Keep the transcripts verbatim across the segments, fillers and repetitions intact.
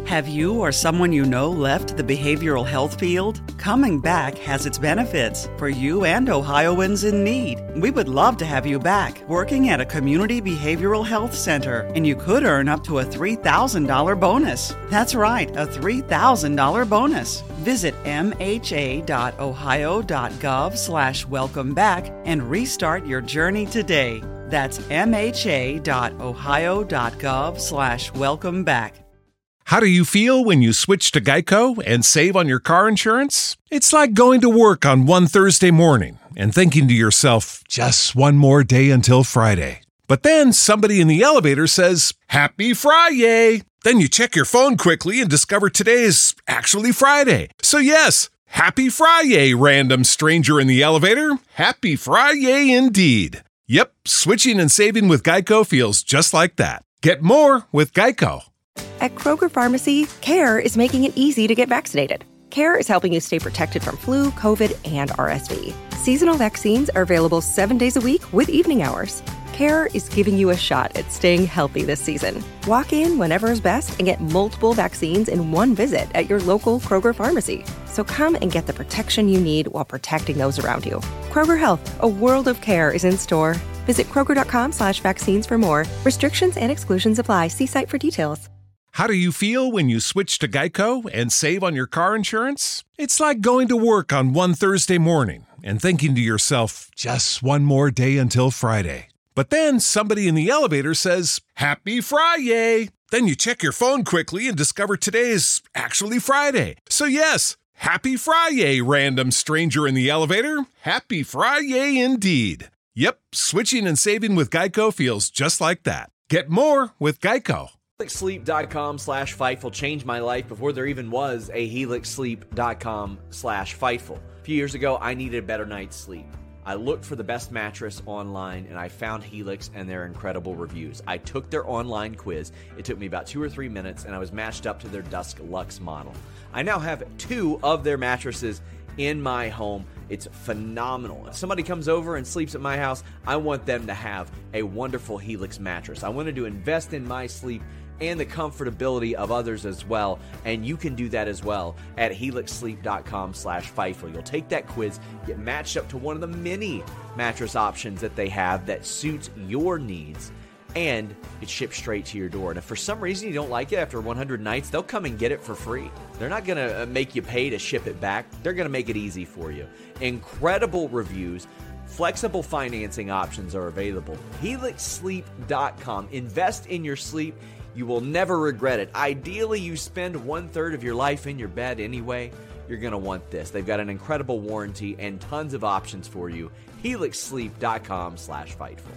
Have you or someone you know left the behavioral health field? Coming back has its benefits for you and Ohioans in need. We would love to have you back working at a community behavioral health center, and you could earn up to a three thousand dollars bonus. That's right, a three thousand dollars bonus. Visit mha.ohio.gov slash welcome back and restart your journey today. That's mha.ohio.gov slash welcome back. How do you feel when you switch to Geico and save on your car insurance? It's like going to work on one Thursday morning and thinking to yourself, just one more day until Friday. But then somebody in the elevator says, Happy Friday! Then you check your phone quickly and discover today's actually Friday. So yes, Happy Friday, random stranger in the elevator. Happy Friday indeed. Yep, switching and saving with Geico feels just like that. Get more with Geico. At Kroger Pharmacy, CARE is making it easy to get vaccinated. CARE is helping you stay protected from flu, COVID, and R S V. Seasonal vaccines are available seven days a week with evening hours. CARE is giving you a shot at staying healthy this season. Walk in whenever is best and get multiple vaccines in one visit at your local Kroger Pharmacy. So come and get the protection you need while protecting those around you. Kroger Health, a world of care is in store. Visit Kroger.com slash vaccines for more. Restrictions and exclusions apply. See site for details. How do you feel when you switch to Geico and save on your car insurance? It's like going to work on one Thursday morning and thinking to yourself, just one more day until Friday. But then somebody in the elevator says, Happy Friday! Then you check your phone quickly and discover today's actually Friday. So yes, Happy Friday, random stranger in the elevator. Happy Friday indeed. Yep, switching and saving with Geico feels just like that. Get more with Geico. HelixSleep.com slash Fightful changed my life before there even was a HelixSleep.com slash Fightful. A few years ago, I needed a better night's sleep. I looked for the best mattress online, and I found Helix and their incredible reviews. I took their online quiz. It took me about two or three minutes, and I was matched up to their Dusk Luxe model. I now have two of their mattresses in my home. It's phenomenal. If somebody comes over and sleeps at my house, I want them to have a wonderful Helix mattress. I wanted to invest in my sleep and the comfortability of others as well. And you can do that as well at HelixSleep.com slash Fightful. You'll take that quiz, get matched up to one of the many mattress options that they have that suits your needs, and it ships straight to your door. And if for some reason you don't like it after one hundred nights, they'll come and get it for free. They're not going to make you pay to ship it back. They're going to make it easy for you. Incredible reviews. Flexible financing options are available. Helix Sleep dot com. Invest in your sleep. You will never regret it. Ideally, you spend one-third of your life in your bed anyway. You're going to want this. They've got an incredible warranty and tons of options for you. Helix Sleep dot com slash Fightful.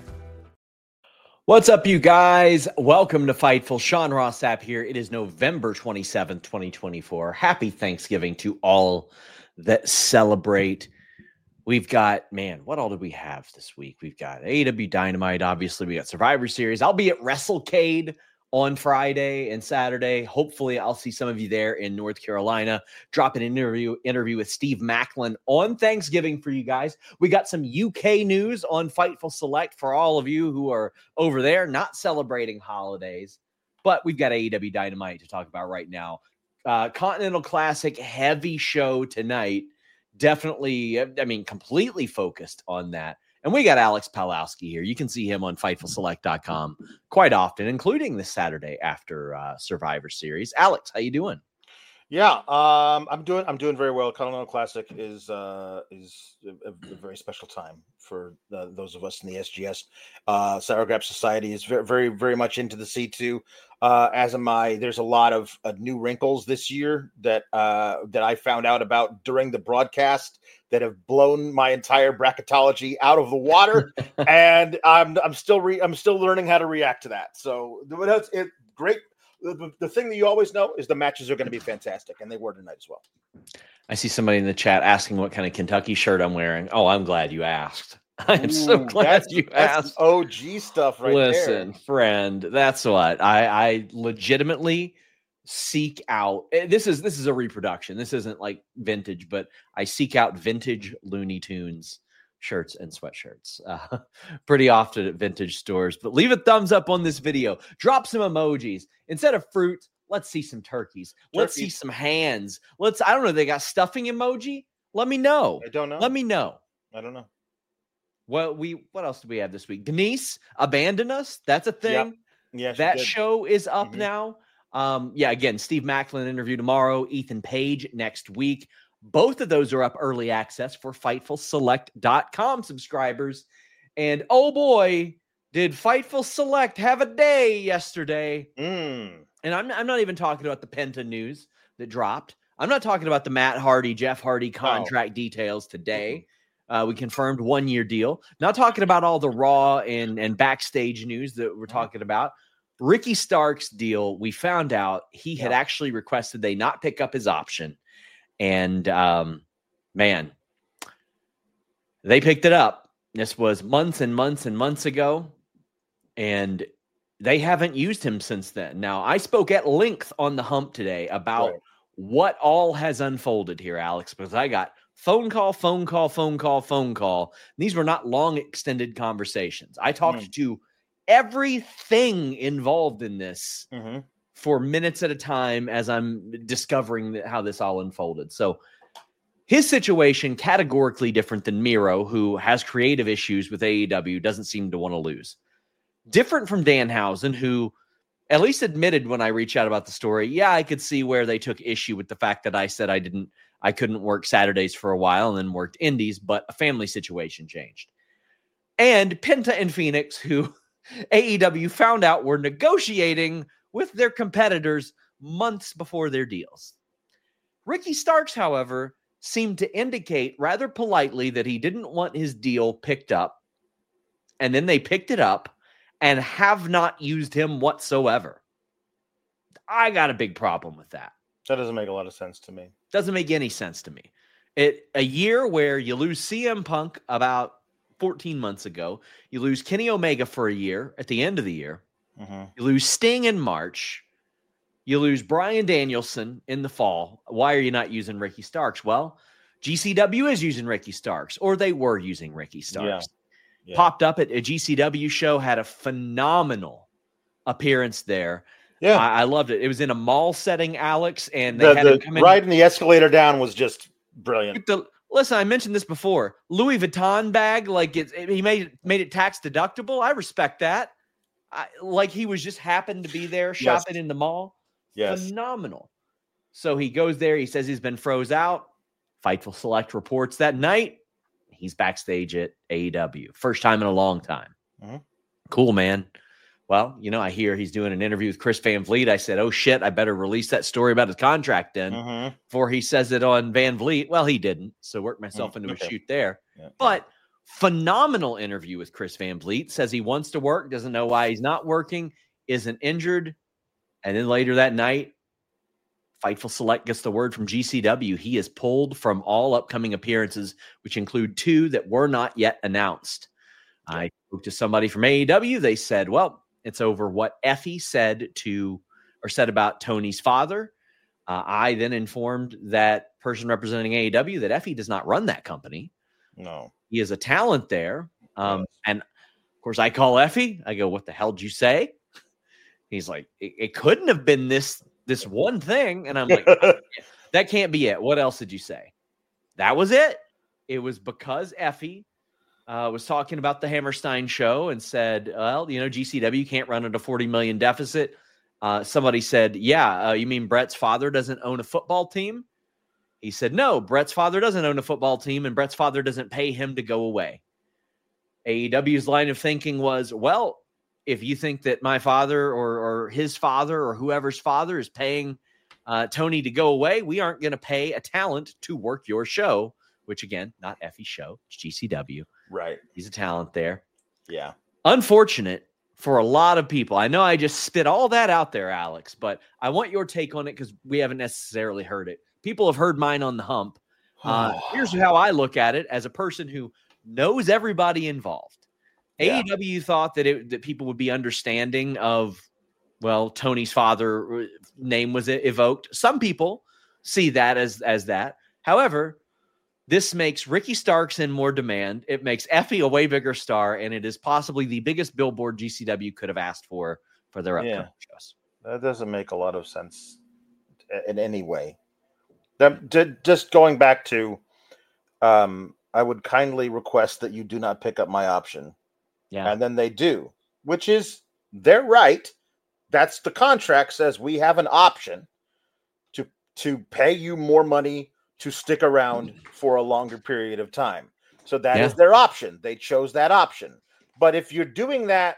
What's up, you guys? Welcome to Fightful. Sean Ross Sapp here. It is November twenty-seventh, twenty twenty-four. Happy Thanksgiving to all that celebrate. We've got, man, what all did we have this week? We've got A E W Dynamite. Obviously, we got Survivor Series. I'll be at WrestleCade on Friday and Saturday. Hopefully, I'll see some of you there in North Carolina. Drop an interview interview with Steve Macklin on Thanksgiving for you guys. We got some U K news on Fightful Select for all of you who are over there not celebrating holidays. But we've got A E W Dynamite to talk about right now. Uh, Continental Classic heavy show tonight. Definitely, I mean, completely focused on that. And we got Alex Palowski here. You can see him on Fightful Select dot com quite often, including this Saturday after uh, Survivor Series. Alex, how you doing? Yeah, um, I'm doing. I'm doing very well. Continental Classic is uh, is a, a very special time for uh, those of us in the S G S. Uh, Sour Grap Society is very, very, very much into the C two. Uh, as am I. There's a lot of uh, new wrinkles this year that uh, that I found out about during the broadcast that have blown my entire bracketology out of the water, and I'm I'm still re- I'm still learning how to react to that. So that's it. Great. The, the thing that you always know is the matches are going to be fantastic, and they were tonight as well. I see somebody in the chat asking what kind of Kentucky shirt I'm wearing. Oh, I'm glad you asked. I'm Ooh, so glad that's, you that's asked. O G stuff right Listen, there. Listen, friend, that's what I, I legitimately seek out. This is this is a reproduction. This isn't like vintage, but I seek out vintage Looney Tunes shirts and sweatshirts uh, pretty often at vintage stores. But leave a thumbs up on this video. Drop some emojis. Instead of fruit, Let's see some turkeys. Let's see Turkeys. some hands. Let's, I don't know, they got stuffing emoji? Let me know. I don't know. Let me know. I don't know. Well, we, what else do we have this week? Denise abandoned us. That's a thing. Yeah, she That did. show is up Mhm. now. Um, yeah, again, Steve Macklin interview tomorrow, Ethan Page next week. Both of those are up early access for Fightful Select dot com subscribers. And oh boy, did Fightful Select have a day yesterday. Mm. And I'm, I'm not even talking about the Penta news that dropped. I'm not talking about the Matt Hardy, Jeff Hardy contract details today. Uh, we confirmed one-year deal. Not talking about all the Raw and, and backstage news that we're talking about. Ricky Starks' deal, we found out he had Yeah. actually requested they not pick up his option. And, um, man, they picked it up. This was months and months and months ago. And they haven't used him since then. Now, I spoke at length on the hump today about Right. what all has unfolded here, Alex, because I got phone call, phone call, phone call, phone call. These were not long extended conversations. I talked Mm. to everything involved in this Mm-hmm. for minutes at a time as I'm discovering that, how this all unfolded. So his situation categorically different than Miro, who has creative issues with A E W, doesn't seem to want to lose. Different from Danhausen, who at least admitted when I reached out about the story, yeah, I could see where they took issue with the fact that I said I didn't, I couldn't work Saturdays for a while and then worked indies, but a family situation changed. And Penta and Phoenix, who A E W found out were negotiating with their competitors months before their deals. Ricky Starks, however, seemed to indicate rather politely that he didn't want his deal picked up. And then they picked it up and have not used him whatsoever. I got a big problem with that. That doesn't make a lot of sense to me. Doesn't make any sense to me. It a year where you lose C M Punk about fourteen months ago. You lose Kenny Omega for a year at the end of the year. Mm-hmm. You lose Sting in March. You lose Bryan Danielson in the fall. Why are you not using Ricky Starks? Well, G C W is using Ricky Starks, or they were using Ricky Starks. Yeah. Popped up at a G C W show, had a phenomenal appearance there. Yeah. I, I loved it. It was in a mall setting, Alex, and they The, had the him come in. riding the escalator down was just brilliant. The, listen, I mentioned this before. Louis Vuitton bag, like it, he made it, made it tax deductible. I respect that. I, like he was just happened to be there shopping Yes. in the mall. Yes. Phenomenal. So he goes there. He says he's been froze out. Fightful Select reports that night he's backstage at A E W. First time in a long time. Mhm. Cool, man. Well, you know, I hear he's doing an interview with Chris Van Vliet. I said, oh, shit, I better release that story about his contract then Mhm. before he says it on Van Vliet. Well, he didn't. So worked myself Mm, into okay. a shoot there. Yeah. But phenomenal interview with Chris Van Vliet. Says he wants to work, doesn't know why he's not working, isn't injured. And then later that night, Fightful Select gets the word from G C W. He is pulled from all upcoming appearances, which include two that were not yet announced. I spoke to somebody from A E W. They said, well, it's over what Effie said to or said about Tony's father. Uh, I then informed that person representing A E W that Effie does not run that company. No. He is a talent there. Um, Yes. And of course, I call Effie. I go, what the hell did you say? He's like, it, it couldn't have been this this one thing. And I'm like, that can't be it. What else did you say? That was it. It was because Effie uh, was talking about the Hammerstein show and said, well, you know, G C W can't run at a forty million deficit. Uh, somebody said, yeah, uh, you mean Brett's father doesn't own a football team? He said, no, Brett's father doesn't own a football team and Brett's father doesn't pay him to go away. A E W's line of thinking was, well, if you think that my father or, or his father or whoever's father is paying uh, Tony to go away, we aren't going to pay a talent to work your show, which again, not Effie's show, it's G C W. Right. He's a talent there. Yeah. Unfortunate for a lot of people. I know I just spit all that out there, Alex, but I want your take on it because we haven't necessarily heard it. People have heard mine on the hump. Uh, here's how I look at it as a person who knows everybody involved. Yeah. A E W thought that it, that people would be understanding of, well, Tony's father name was evoked. Some people see that as, as that. However, this makes Ricky Starks in more demand. It makes Effie a way bigger star, and it is possibly the biggest billboard G C W could have asked for for their upcoming Yeah. shows. That doesn't make a lot of sense in any way. That, just going back to, um, I would kindly request that you do not pick up my option. Yeah. And then they do, which is their right. That's the contract says we have an option to to pay you more money to stick around for a longer period of time. So that Yeah. is their option. They chose that option. But if you're doing that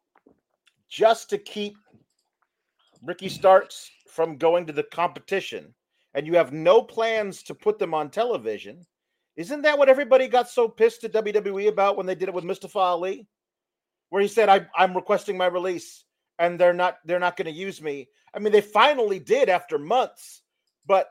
just to keep Ricky Starks from going to the competition and you have no plans to put them on television, isn't that what everybody got so pissed at W W E about when they did it with Mustafa Ali? Where he said, I, I'm requesting my release and they're not they're not going to use me. I mean, they finally did after months, but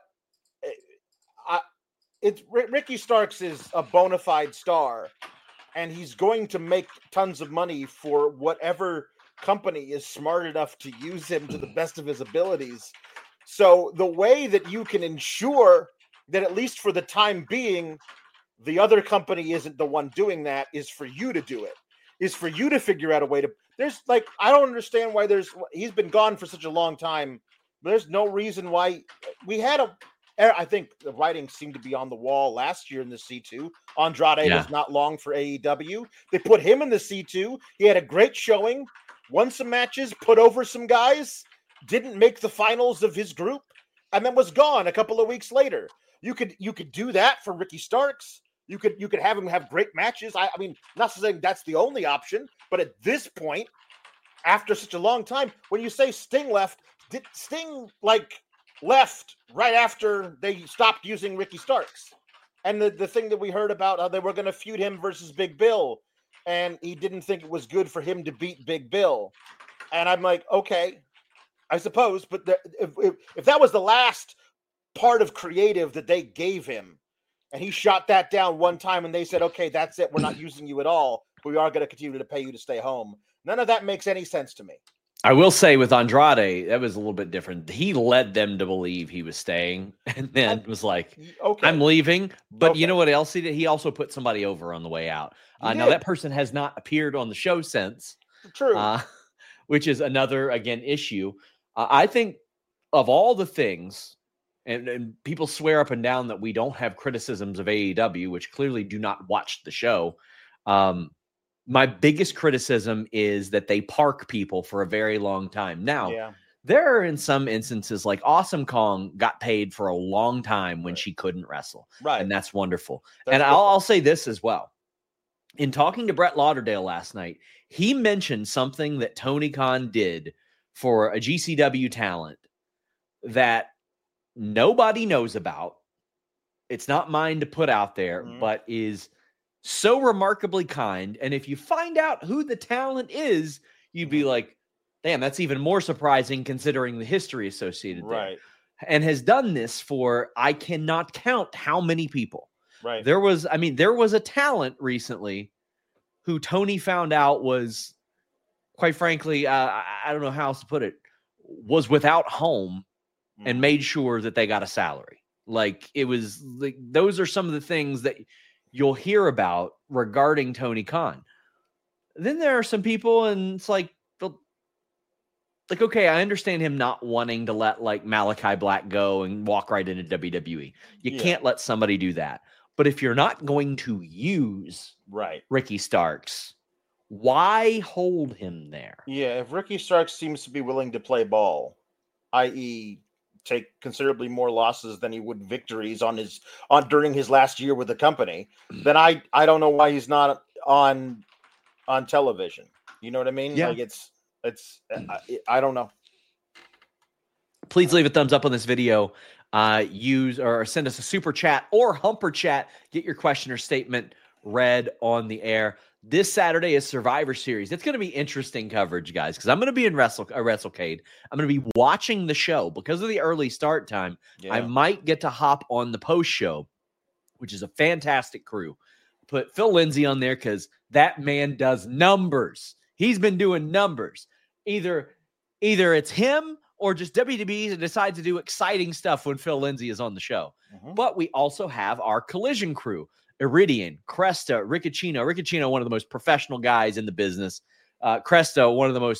I, it's Ricky Starks is a bona fide star and he's going to make tons of money for whatever company is smart enough to use him to the best of his abilities. So the way that you can ensure that at least for the time being, the other company isn't the one doing that is for you to do it, is for you to figure out a way to, there's like, I don't understand why there's, he's been gone for such a long time. There's no reason why we had a, I think the writing seemed to be on the wall last year in the C two. Andrade Yeah. was not long for A E W. They put him in the C two. He had a great showing, won some matches, put over some guys, didn't make the finals of his group, and then was gone a couple of weeks later. You could you could do that for Ricky Starks. You could you could have him have great matches. I, I mean, not saying that's the only option, but at this point, after such a long time, when you say Sting left, did Sting like left right after they stopped using Ricky Starks? And the, the thing that we heard about how they were going to feud him versus Big Bill, and he didn't think it was good for him to beat Big Bill. And I'm like, okay, I suppose, but the, if, if if that was the last part of creative that they gave him, and he shot that down one time, and they said, okay, that's it, we're not using you at all, we are going to continue to pay you to stay home. None of that makes any sense to me. I will say with Andrade, that was a little bit different. He led them to believe he was staying and then was like, okay, I'm leaving. But Okay. you know what else he did? He also put somebody over on the way out. He Uh, now, did. that person has not appeared on the show since, True. uh, which is another, again, issue. Uh, I think of all the things, and, and people swear up and down that we don't have criticisms of A E W, which clearly do not watch the show. Um, my biggest criticism is that they park people for a very long time. Now, yeah. there are in some instances like Awesome Kong got paid for a long time when Right. she couldn't wrestle. Right. And that's wonderful. That's and I'll, different. I'll say this as well. In talking to Brett Lauderdale last night, he mentioned something that Tony Khan did for a G C W talent that nobody knows about. It's not mine to put out there, Mhm. but is so remarkably kind. And if you find out who the talent is, you'd be Mhm. like, damn, that's even more surprising considering the history associated there. Right. And has done this for, I cannot count how many people. Right. There was, I mean, there was a talent recently who Tony found out was, quite frankly, uh, I, I don't know how else to put it, was without home and Mhm. made sure that they got a salary. Like it was like, those are some of the things that you'll hear about regarding Tony Khan. Then there are some people, and it's like, the- like, okay, I understand him not wanting to let like Malachi Black go and walk right into W W E. You Yeah. can't let somebody do that. But if you're not going to use Right. Ricky Starks, why hold him there? Yeah, if Ricky Starks seems to be willing to play ball, that is take considerably more losses than he would victories on his on during his last year with the company, then I I don't know why he's not on on television. You know what I mean? Yeah. Like it's it's I, I don't know. Please leave a thumbs up on this video. Uh, use or send us a super chat or humper chat. Get your question or statement read on the air. This Saturday is Survivor Series. It's going to be interesting coverage, guys, because I'm going to be in Wrestle uh, WrestleCade. I'm going to be watching the show because of the early start time. Yeah. I might get to hop on the post show, which is a fantastic crew. Put Phil Lindsay on there because that man does numbers. He's been doing numbers. Either, either it's him or just W W E decides to do exciting stuff when Phil Lindsay is on the show. Mhm. But we also have our Collision crew. Iridian, Cresta, Riccicino. Riccicino, one of the most professional guys in the business. Uh, Cresta, one of the most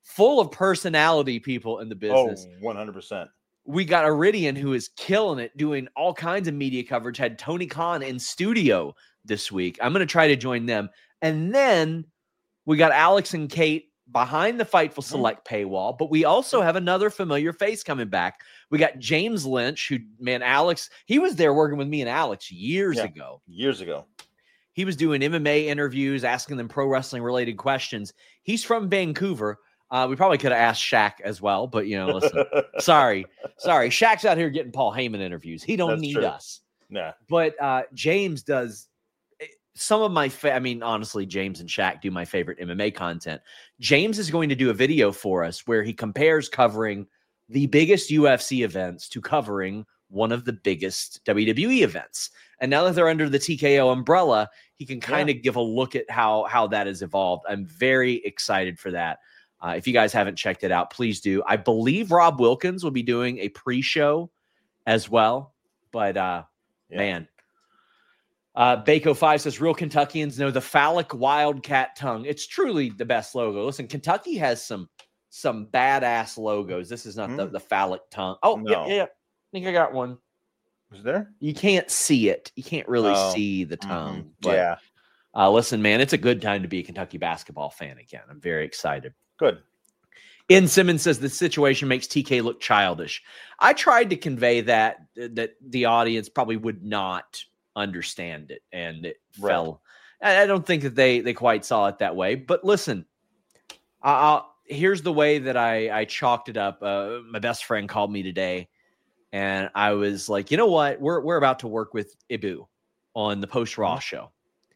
full of personality people in the business. Oh, one hundred percent. We got Iridian, who is killing it, doing all kinds of media coverage, had Tony Khan in studio this week. I'm going to try to join them. And then we got Alex and Kate behind the Fightful Select paywall, but we also have another familiar face coming back. We got James Lynch, who, man, Alex, he was there working with me and Alex years Yeah, ago. Years ago. He was doing M M A interviews, asking them pro wrestling related questions. He's from Vancouver. Uh, we probably could have asked Shaq as well, but, you know, listen, sorry, sorry. Shaq's out here getting Paul Heyman interviews. He don't That's need true. us. Nah. But uh, James does some of my, fa- I mean, honestly, James and Shaq do my favorite M M A content. James is going to do a video for us where he compares covering the biggest U F C events to covering one of the biggest W W E events. And now that they're under the T K O umbrella, he can kind of Yeah. give a look at how, how that has evolved. I'm very excited for that. Uh, if you guys haven't checked it out, please do. I believe Rob Wilkins will be doing a pre-show as well. But, uh, Yeah. man, uh, Bako five says, real Kentuckians know the phallic wildcat tongue. It's truly the best logo. Listen, Kentucky has some some badass logos. This is not the, Mm. the phallic tongue. Oh, No. yeah, yeah. I think I got one. Was there? You can't see it. You can't really Oh. see the tongue. Mhm. But, Yeah. uh, listen, man, it's a good time to be a Kentucky basketball fan again. I'm very excited. Good. Ian Simmons says the situation makes T K look childish. I tried to convey that that the audience probably would not understand it, and it Right. fell. I I don't think that they they quite saw it that way. But listen, I- I'll, here's the way that I I chalked it up. Uh, my best friend called me today, and I was like, you know what? We're we're about to work with Ibu on the post Raw show.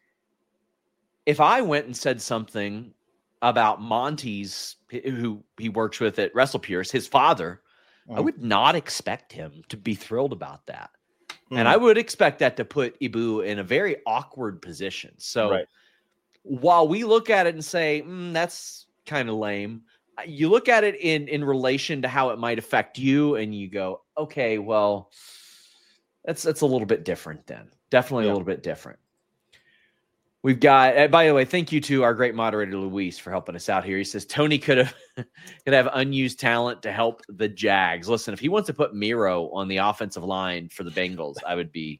If I went and said something about Monty's, who he works with at WrestlePures, his father, I Mhm. would not expect him to be thrilled about that. Mhm. And I would expect that to put Ibu in a very awkward position. So Right. while we look at it and say, mm, that's kind of lame, you look at it in, in relation to how it might affect you, and you go, okay, well, that's, that's a little bit different then. Definitely Yeah. a little bit different. We've got, uh, by the way, thank you to our great moderator, Luis, for helping us out here. He says, Tony could have could have unused talent to help the Jags. Listen, if he wants to put Miro on the offensive line for the Bengals, I would be,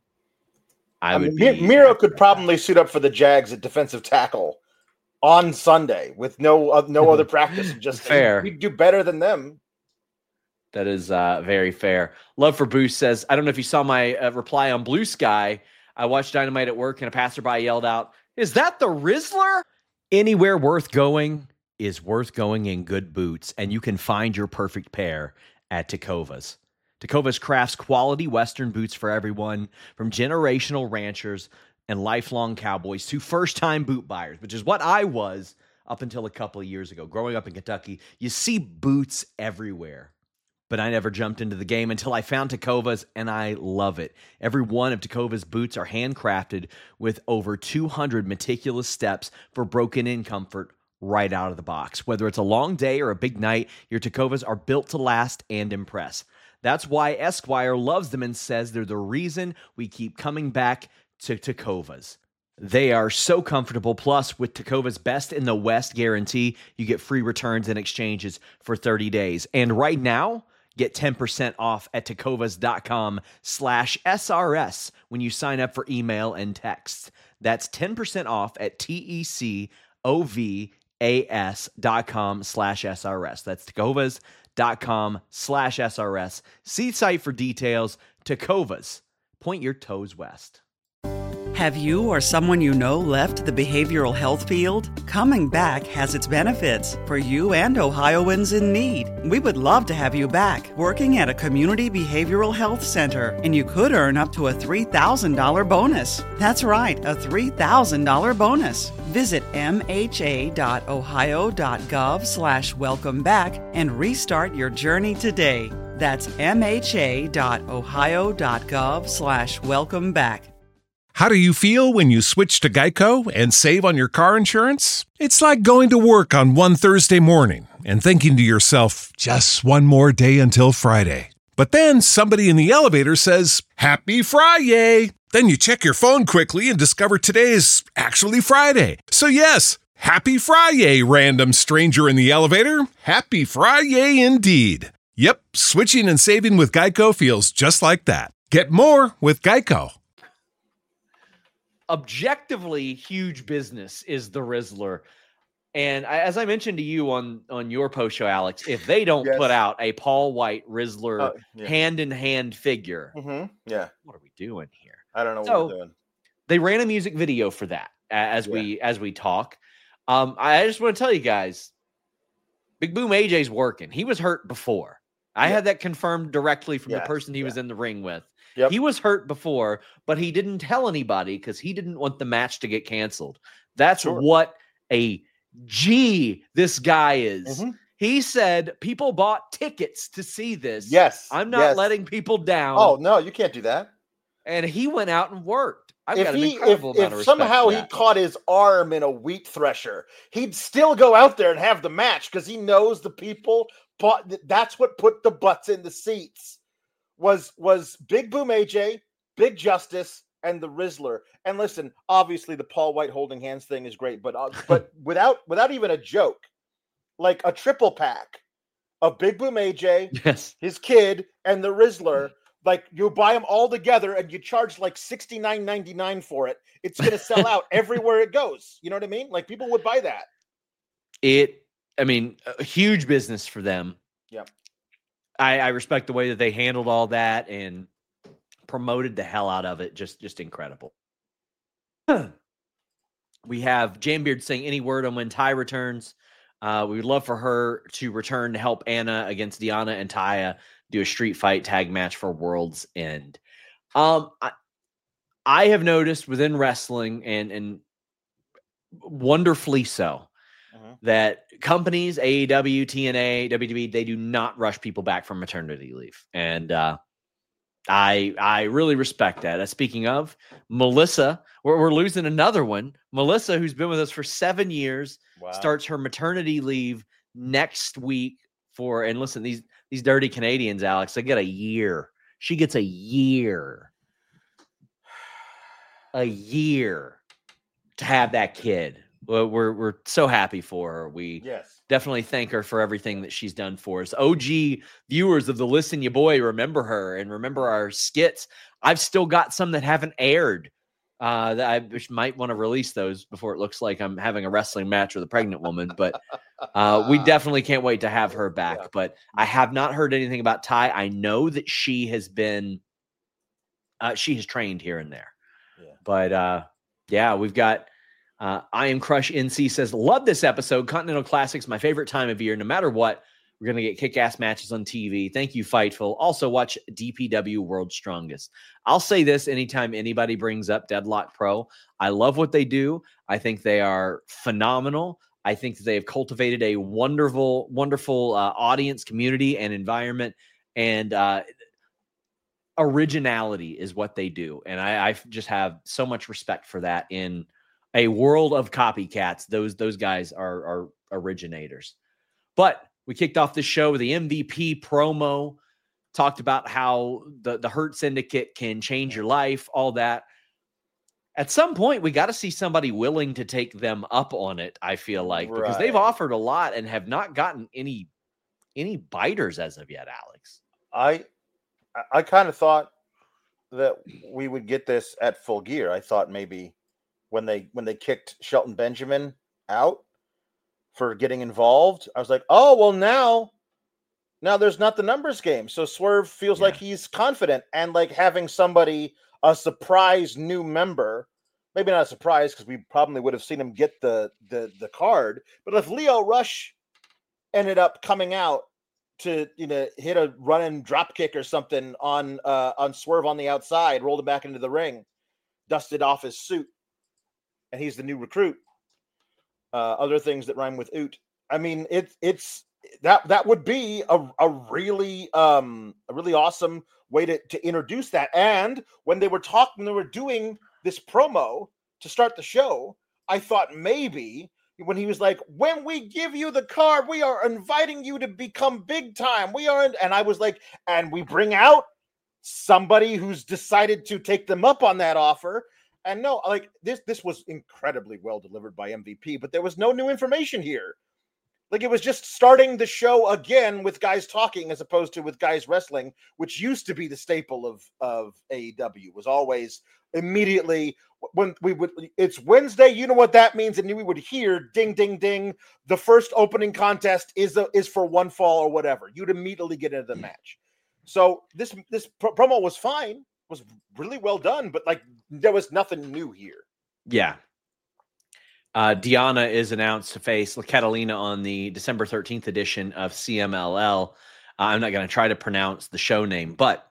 I, I would mean, be. Mi- Miro happy could about probably suit up for the Jags at defensive tackle on Sunday with no uh, no other practice. and Just Fair. We'd do better than them. That is uh, very fair. Love for Boost says, I don't know if you saw my uh, reply on Blue Sky. I watched Dynamite at work and a passerby yelled out, is that the Rizzler? Anywhere worth going is worth going in good boots, and you can find your perfect pair at Tecovas. Tecovas crafts quality Western boots for everyone, from generational ranchers and lifelong cowboys to first-time boot buyers, which is what I was up until a couple of years ago. Growing up in Kentucky, you see boots everywhere. But I never jumped into the game until I found Tecovas, and I love it. Every one of Tecovas boots are handcrafted with over two hundred meticulous steps for broken-in comfort right out of the box. Whether it's a long day or a big night, your Tecovas are built to last and impress. That's why Esquire loves them and says they're the reason we keep coming back to Tecovas. They are so comfortable. Plus, with Tecovas Best in the West guarantee, you get free returns and exchanges for thirty days. And right now, get ten percent off at tecovas.com slash SRS when you sign up for email and text. That's ten percent off at T-E-C-O-V-A-S dot com slash SRS. That's tecovas.com slash SRS. See site for details. Tecovas. Point your toes west. Have you or someone you know left the behavioral health field? Coming back has its benefits for you and Ohioans in need. We would love to have you back working at a community behavioral health center, and you could earn up to a three thousand dollars bonus. That's right, a three thousand dollars bonus. Visit mha.ohio.gov slash welcome back and restart your journey today. That's mha.ohio.gov slash welcome back. How do you feel when you switch to Geico and save on your car insurance? It's like going to work on one Thursday morning and thinking to yourself, just one more day until Friday. But then somebody in the elevator says, Happy Friday! Then you check your phone quickly and discover today is actually Friday. So yes, Happy Friday, random stranger in the elevator. Happy Friday indeed. Yep, switching and saving with Geico feels just like that. Get more with Geico. Objectively, huge business is the Rizzler. And I, as I mentioned to you on, on your post show, Alex, if they don't Yes. put out a Paul White Rizzler Uh, yeah. hand-in-hand figure, Mm-hmm. Yeah. what are we doing here? I don't know So, what we're doing. They ran a music video for that a- as Yeah. we as we talk. Um, I just want to tell you guys, Big Boom A J's working. He was hurt before. I Yeah. had that confirmed directly from Yes, the person he yeah. was in the ring with. Yep. He was hurt before, but he didn't tell anybody because he didn't want the match to get canceled. That's Sure. what a G this guy is. Mhm. He said people bought tickets to see this. Yes. I'm not yes. letting people down. Oh, no, you can't do that. And he went out and worked. I've If got an he, if, incredible amount of if respect somehow for he that. caught his arm in a wheat thresher, he'd still go out there and have the match because he knows the people bought. That's what put the butts in the seats. Was was Big Boom A J, Big Justice, and the Rizzler. And listen, obviously the Paul White holding hands thing is great, but uh, but without without even a joke, like a triple pack of Big Boom A J, Yes. his kid, and the Rizzler. Like you buy them all together and you charge like sixty-nine ninety-nine for it. It's going to sell out everywhere it goes. You know what I mean? Like people would buy that. It, I mean, a huge business for them. Yep. I, I respect the way that they handled all that and promoted the hell out of it. Just, just incredible. We have Jambeard saying any word on when Ty returns. Uh, we would love for her to return to help Anna against Deanna and Taya do a street fight tag match for World's End. Um, I, I have noticed within wrestling and, and wonderfully so, Mhm. that companies, A E W, T N A, W W E, they do not rush people back from maternity leave. And uh, I I really respect that. Uh, speaking of, Melissa, we're, we're losing another one. Melissa, who's been with us for seven years, Wow. starts her maternity leave next week for, and listen, these these dirty Canadians, Alex, they get a year. She gets a year. A year to have that kid. Well, we're we're so happy for her. We Yes. definitely thank her for everything that she's done for us. O G viewers of the Listen Ya Boy remember her and remember our skits. I've still got some that haven't aired. Uh, that I might want to release those before it looks like I'm having a wrestling match with a pregnant woman. But uh, we definitely can't wait to have her back. Yeah. But I have not heard anything about Ty. I know that she has been, uh, she has trained here and there. Yeah. But uh, yeah, we've got uh, I Am Crush N C says, love this episode. Continental Classics, my favorite time of year. No matter what, we're going to get kick-ass matches on T V. Thank you, Fightful. Also, watch D P W World's Strongest. I'll say this anytime anybody brings up Deadlock Pro. I love what they do. I think they are phenomenal. I think that they have cultivated a wonderful, wonderful uh, audience, community, and environment. And uh, originality is what they do. And I, I just have so much respect for that in a world of copycats. Those, those guys are, are originators. But we kicked off this show with the M V P promo, talked about how the, the Hurt Syndicate can change your life, all that. At some point, we got to see somebody willing to take them up on it, I feel like, because they've Right. offered a lot and have not gotten any any biters as of yet, Alex. I I- I kind of thought that we would get this at Full Gear. I thought maybe when they when they kicked Shelton Benjamin out for getting involved, I was like, oh well, now now there's not the numbers game. So Swerve feels Yeah. like he's confident, and like having somebody, a surprise new member, maybe not a surprise because we probably would have seen him get the the the card. But if Leo Rush ended up coming out to, you know, hit a running drop kick or something on uh on Swerve on the outside, rolled it back into the ring, dusted off his suit, and he's the new recruit. Uh, other things that rhyme with oot. I mean, it, it's that that would be a, a really um a really awesome way to, to introduce that. And when they were talking, when they were doing this promo to start the show, I thought maybe when he was like, when we give you the card, we are inviting you to become big time. We are, in, and I was like, and we bring out somebody who's decided to take them up on that offer. And no, like this, this was incredibly well delivered by M V P, but there was no new information here. Like it was just starting the show again with guys talking as opposed to with guys wrestling, which used to be the staple of, of A E W. Was always immediately when we would, it's Wednesday, you know what that means. And we would hear ding, ding, ding. The first opening contest is a, is for one fall or whatever. You'd immediately get into the match. So this, this pro- promo was fine, was really well done, but like there was nothing new here. Yeah. Uh, Deanna is announced to face La Catalina on the December thirteenth edition of C M L L. Uh, I'm not going to try to pronounce the show name, but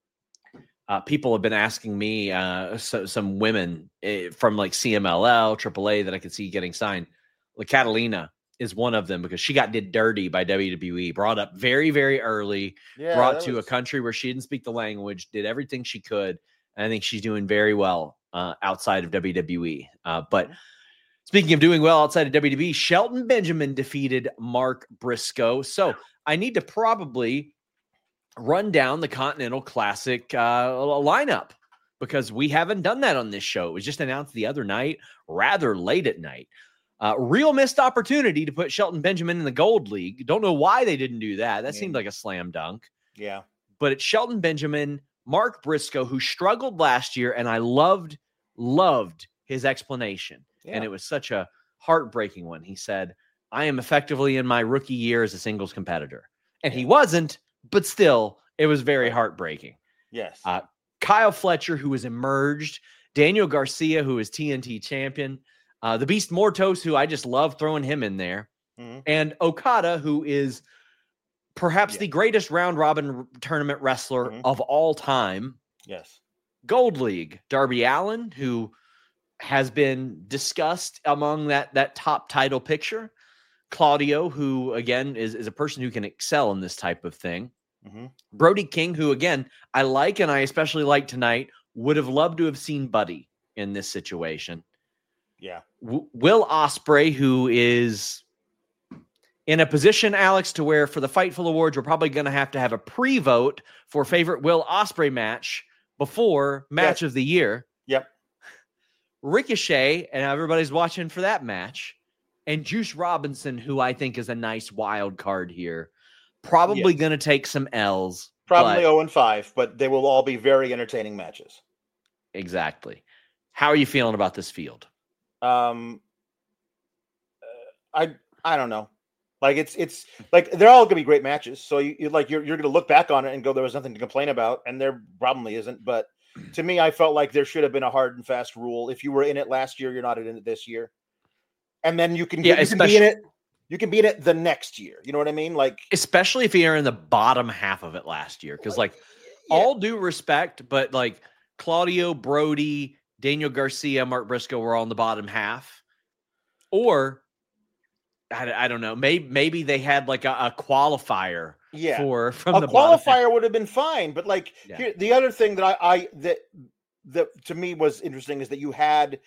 uh, people have been asking me, uh, so, some women uh, from like C M L L, triple A that I could see getting signed. La Catalina is one of them because she got did dirty by W W E, brought up very, very early, yeah, brought to was... a country where she didn't speak the language, did everything she could. And I think she's doing very well uh, outside of W W E. Uh, but speaking of doing well outside of W W E, Shelton Benjamin defeated Mark Briscoe. So I need to probably run down the Continental Classic uh, lineup because we haven't done that on this show. It was just announced the other night, rather late at night. Uh, real missed opportunity to put Shelton Benjamin in the Gold League. Don't know why they didn't do that. That yeah. seemed like a slam dunk. Yeah. But it's Shelton Benjamin, Mark Briscoe, who struggled last year, and I loved, loved his explanation. Yeah. And it was such a heartbreaking one. He said, I am effectively in my rookie year as a singles competitor. And he wasn't, but still, it was very heartbreaking. Yes. Uh, Kyle Fletcher, who was emerged, Daniel Garcia, who is T N T champion, uh, the Beast Mortos, who I just love throwing him in there, mm-hmm. and Okada, who is perhaps yeah. the greatest round-robin tournament wrestler mm-hmm. of all time. Yes. Gold League, Darby Allin, who has been discussed among that, that top title picture. Claudio, who, again, is, is a person who can excel in this type of thing. Mm-hmm. Brody King, who, again, I like and I especially like tonight, would have loved to have seen Buddy in this situation. Yeah. W- Will Ospreay, who is in a position, Alex, to where for the Fightful Awards, we're probably going to have to have a pre-vote for favorite Will Ospreay match before match yes. of the year. Yep. Ricochet, and everybody's watching for that match. And Juice Robinson, who I think is a nice wild card here. Probably yes. going to take some L's. Probably oh and five, but they will all be very entertaining matches. Exactly. How are you feeling about this field? Um, uh, I I don't know. Like it's it's like they're all going to be great matches. So you, you like you're you're going to look back on it and go, there was nothing to complain about, and there probably isn't. But to me, I felt like there should have been a hard and fast rule. If you were in it last year, you're not in it this year. And then you can, yeah, you can be in it. You can be in it the next year. You know what I mean? Like, especially if you're in the bottom half of it last year. Because, like, yeah. all due respect, but like Claudio, Brody, Daniel Garcia, Mark Briscoe were all in the bottom half. Or, I, I don't know, maybe maybe they had like a, a qualifier. Yeah, for from a the qualifier would have been fine. But like, yeah. here, the other thing that I, I that that to me was interesting is that you had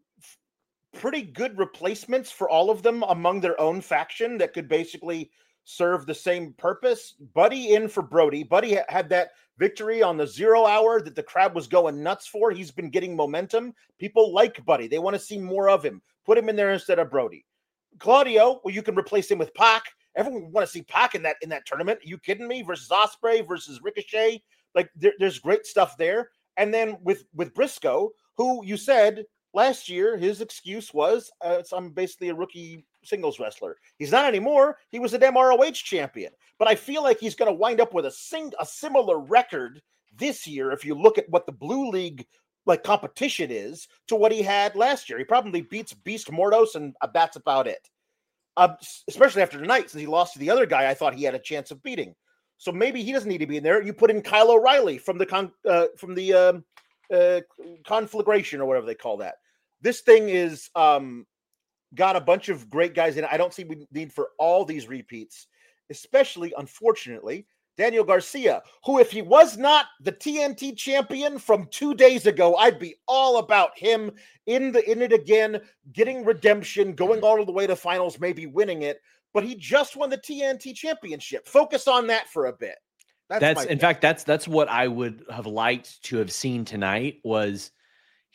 pretty good replacements for all of them among their own faction that could basically serve the same purpose. Buddy in for Brody. Buddy had that victory on the zero hour that the crowd was going nuts for. He's been getting momentum. People like Buddy. They want to see more of him. Put him in there instead of Brody. Claudio, well, you can replace him with Pac. Everyone want to see Pac in that in that tournament. Are you kidding me? Versus Ospreay versus Ricochet. Like there, there's great stuff there. And then with with Briscoe, who you said last year, his excuse was, uh, I'm basically a rookie singles wrestler. He's not anymore. He was an M R O H champion. But I feel like he's going to wind up with a sing a similar record this year if you look at what the Blue League like competition is to what he had last year. He probably beats Beast Mortos, and uh, that's about it. Uh, especially after tonight, since he lost to the other guy I thought he had a chance of beating. So maybe he doesn't need to be in there. You put in Kyle O'Reilly from the con, uh, from the um, uh, conflagration or whatever they call that. This thing is um, got a bunch of great guys in it. I don't see we need for all these repeats, especially, unfortunately, Daniel Garcia, who, if he was not the T N T champion from two days ago, I'd be all about him in the in it again, getting redemption, going all the way to finals, maybe winning it. But he just won the T N T championship. Focus on that for a bit. That's, that's in fact, that's that's what I would have liked to have seen tonight was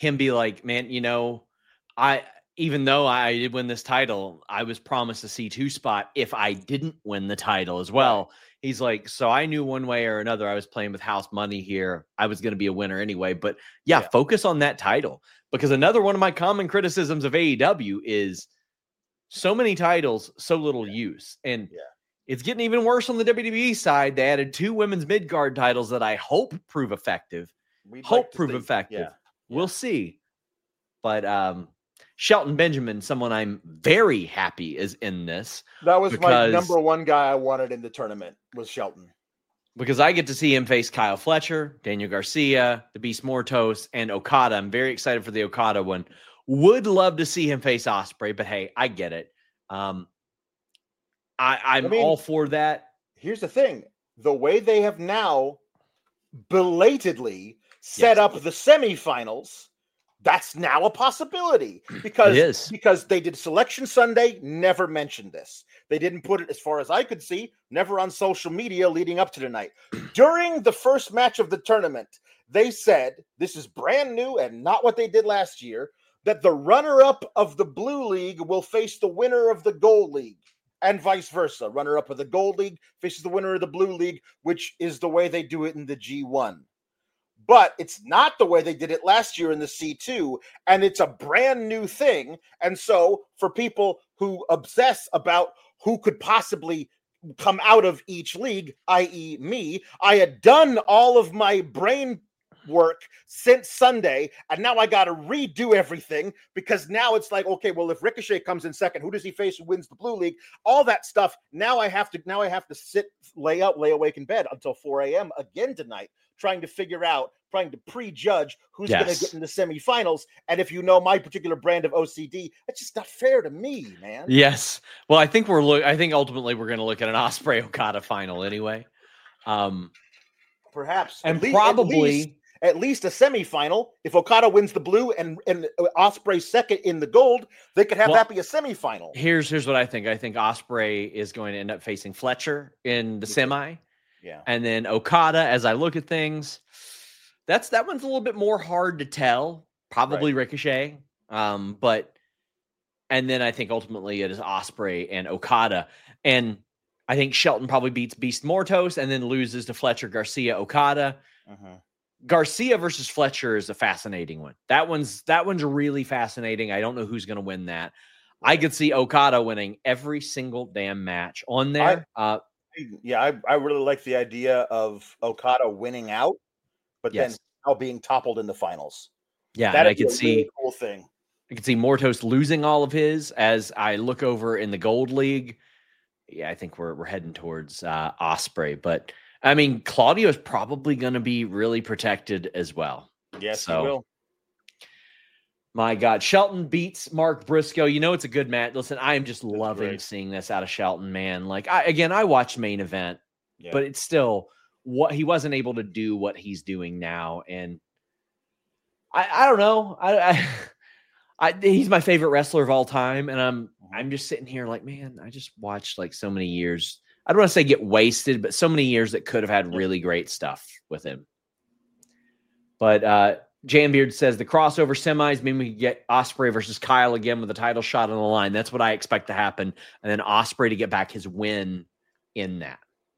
him be like, man, you know, I even though I did win this title, I was promised a C two spot if I didn't win the title as well. Right. He's like, so I knew one way or another I was playing with house money here. I was going to be a winner anyway. But yeah, yeah, focus on that title. Because another one of my common criticisms of A E W is so many titles, so little yeah. use. And yeah. it's getting even worse on the W W E side. They added two women's mid-card titles that I hope prove effective. We'd hope like prove see. effective. Yeah. Yeah. We'll see. But um, Shelton Benjamin, someone I'm very happy is in this. That was because, my number one guy I wanted in the tournament was Shelton. Because I get to see him face Kyle Fletcher, Daniel Garcia, the Beast Mortos, and Okada. I'm very excited for the Okada one. Would love to see him face Ospreay, but hey, I get it. Um, I, I'm I mean, all for that. Here's the thing. The way they have now belatedly set yes. up the semifinals, that's now a possibility because, it is. because they did Selection Sunday, never mentioned this. They didn't put it, as far as I could see, never on social media leading up to tonight. During the first match of the tournament, they said, this is brand new and not what they did last year, that the runner-up of the Blue League will face the winner of the Gold League. And vice versa. Runner-up of the Gold League faces the winner of the Blue League, which is the way they do it in the G one. But it's not the way they did it last year in the C two, and it's a brand new thing. And so for people who obsess about who could possibly come out of each league, that is me, I had done all of my brain work since Sunday, and now I got to redo everything because now it's like, okay, well, if Ricochet comes in second, who does he face who wins the Blue League? All that stuff. Now I have to now I have to sit, lay out, lay awake in bed until four a.m. again tonight, trying to figure out, trying to prejudge who's yes. going to get in the semifinals. And if you know my particular brand of O C D, it's just not fair to me, man. Yes. Well, I think we're look. I think ultimately we're going to look at an Ospreay Okada final anyway. Um, Perhaps, and at probably. At least, At least a semifinal. If Okada wins the blue and, and Ospreay second in the gold, they could have well, that be a semifinal. Here's here's what I think. I think Ospreay is going to end up facing Fletcher in the semi. Yeah. And then Okada, as I look at things, that's that one's a little bit more hard to tell. Probably right. Ricochet. Um, but and then I think ultimately it is Ospreay and Okada. And I think Shelton probably beats Beast Mortos and then loses to Fletcher, Garcia, Okada. Uh-huh. Garcia versus Fletcher is a fascinating one. That one's that one's really fascinating. I don't know who's going to win that. I could see Okada winning every single damn match on there. I, uh, yeah, I, I really like the idea of Okada winning out, but yes. then now being toppled in the finals. Yeah, and I could a see really cool thing. I could see Mortos losing all of his as I look over in the Gold League. Yeah, I think we're we're heading towards uh, Ospreay, but. I mean, Claudio is probably going to be really protected as well. Yes, so, he will. My God. Shelton beats Mark Briscoe. You know it's a good match. Listen, I am just That's loving great. seeing this out of Shelton, man. Like, I, again, I watched main event, yeah. but it's still what he wasn't able to do what he's doing now. And I, I don't know. I, I, I he's my favorite wrestler of all time. And I'm, I'm just sitting here like, man, I just watched like so many years. I don't want to say get wasted, but so many years that could have had really great stuff with him. But uh, Jambeard says the crossover semis mean we could get Ospreay versus Kyle again with a title shot on the line. That's what I expect to happen. And then Ospreay to get back his win in that.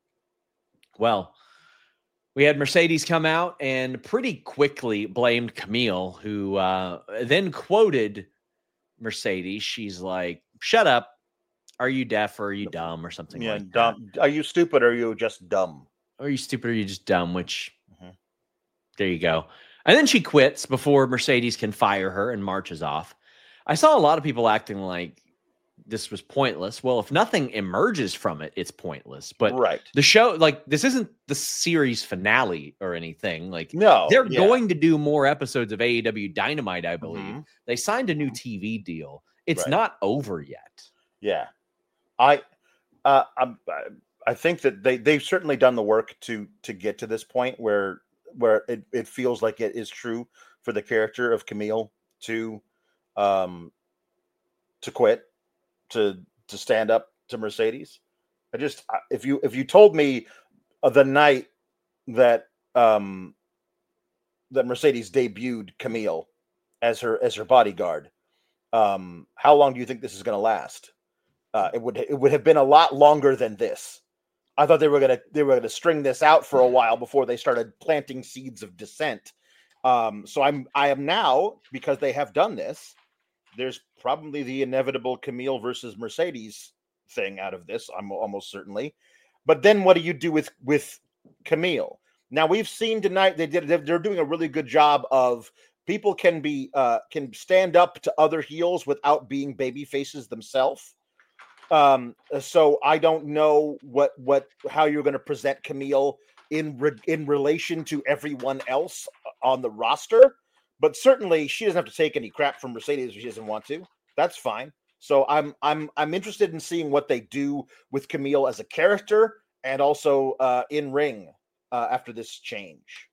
Well, we had Mercedes come out and pretty quickly blamed Camille, who uh, then quoted Mercedes. She's like, shut up. Are you deaf or are you dumb or something yeah, like dumb. that? Are you stupid or are you just dumb? Are you stupid or are you just dumb? Which, mm-hmm. there you go. And then she quits before Mercedes can fire her and marches off. I saw a lot of people acting like this was pointless. Well, if nothing emerges from it, it's pointless. But right. the show, like, this isn't the series finale or anything. Like, no, they're yeah. going to do more episodes of A E W Dynamite, I believe. Mm-hmm. They signed a new T V deal. It's right. not over yet. Yeah. I, uh, I, I think that they they've certainly done the work to to get to this point where where it, it feels like it is true for the character of Camille to, um, to quit, to to stand up to Mercedes. I just if you if you told me the night that um that Mercedes debuted Camille as her as her bodyguard. Um, how long do you think this is going to last? Uh, it would it would have been a lot longer than this. I thought they were gonna they were gonna string this out for a while before they started planting seeds of dissent. Um, so I'm I am now, because they have done this, there's probably the inevitable Camille versus Mercedes thing out of this. I'm almost certainly. But then what do you do with with Camille? Now we've seen tonight they did they're doing a really good job of people can be uh, can stand up to other heels without being baby faces themselves. Um, so I don't know what what how you're going to present Camille in re, in relation to everyone else on the roster, but certainly she doesn't have to take any crap from Mercedes if she doesn't want to. That's fine. So I'm I'm I'm interested in seeing what they do with Camille as a character and also uh, in ring uh, after this change.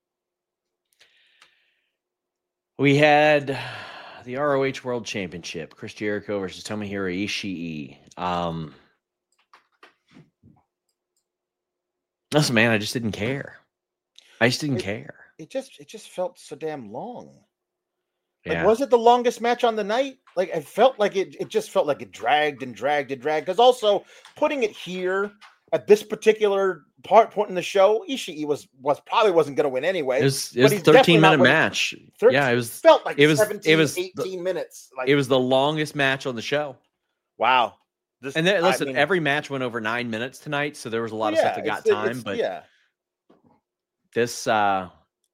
We had the R O H World Championship, Chris Jericho versus Tomohiro Ishii. Um, listen, man, I just didn't care. I just didn't it, care. It just it just felt so damn long. Like, Yeah. was it the longest match on the night? Like, it felt like it. It just felt like it dragged and dragged and dragged. Because also putting it here at this particular part point in the show, Ishii was was probably wasn't going to win anyway. It was, it was a thirteen minute match. thirteen, yeah, it was felt like it was seventeen, it was eighteen minutes. Like, it was the longest match on the show. Wow. This, And then, listen, I mean, every match went over nine minutes tonight, so there was a lot of yeah, stuff that got it's- time. it's- But yeah, this, uh,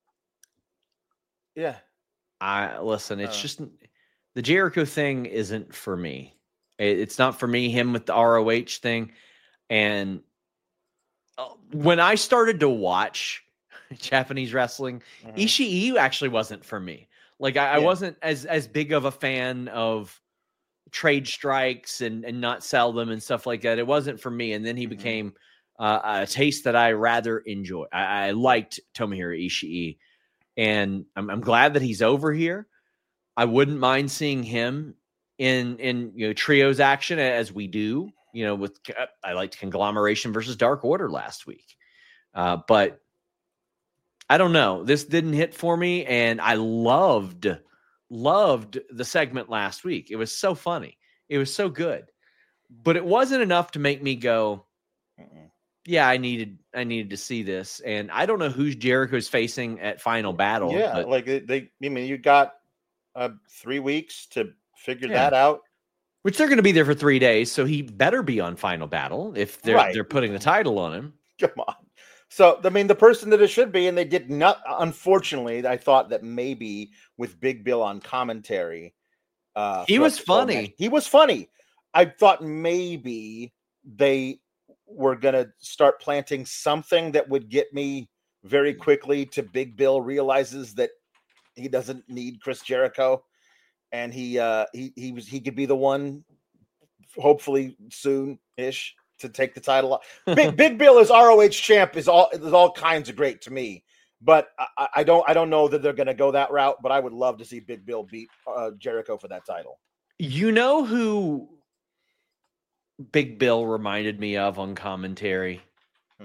yeah. I listen. It's Uh. just the Jericho thing isn't for me. It, it's not for me. Him with the R O H thing, and uh, when I started to watch Japanese wrestling, Mhm. Ishii actually wasn't for me. Like I, I Yeah. wasn't as as big of a fan of trade strikes and and not sell them and stuff like that. It wasn't for me. And then he Mhm. became uh, a taste that I rather enjoy. I, I liked Tomohiro Ishii, and I'm, I'm glad that he's over here. I wouldn't mind seeing him in in you know trios action as we do. You know, with I liked Conglomeration versus Dark Order last week, uh, but I don't know. This didn't hit for me, and I loved loved the segment last week. It was so funny. It was so good, but it wasn't enough to make me go, Mm-mm. yeah, I needed I needed to see this. And I don't know who's Jericho's facing at Final Battle. Yeah, but like they, they. I mean, you got uh, three weeks to figure Yeah. that out. which they're going to be there for three days, so he better be on Final Battle if they're Right. they're putting the title on him. Come on. So, I mean, the person that it should be, and they did not. Unfortunately, I thought that maybe with Big Bill on commentary, uh, He throughout was this whole funny. match- He was funny. I thought maybe they were gonna start planting something that would get me very quickly to Big Bill realizes that he doesn't need Chris Jericho, and he uh, he he was he could be the one, hopefully soon-ish, to take the title off. Big Big Bill as R O H champ is all is all kinds of great to me, but I, I don't I don't know that they're going to go that route. But I would love to see Big Bill beat uh, Jericho for that title. You know who Big Bill reminded me of on commentary? Hmm.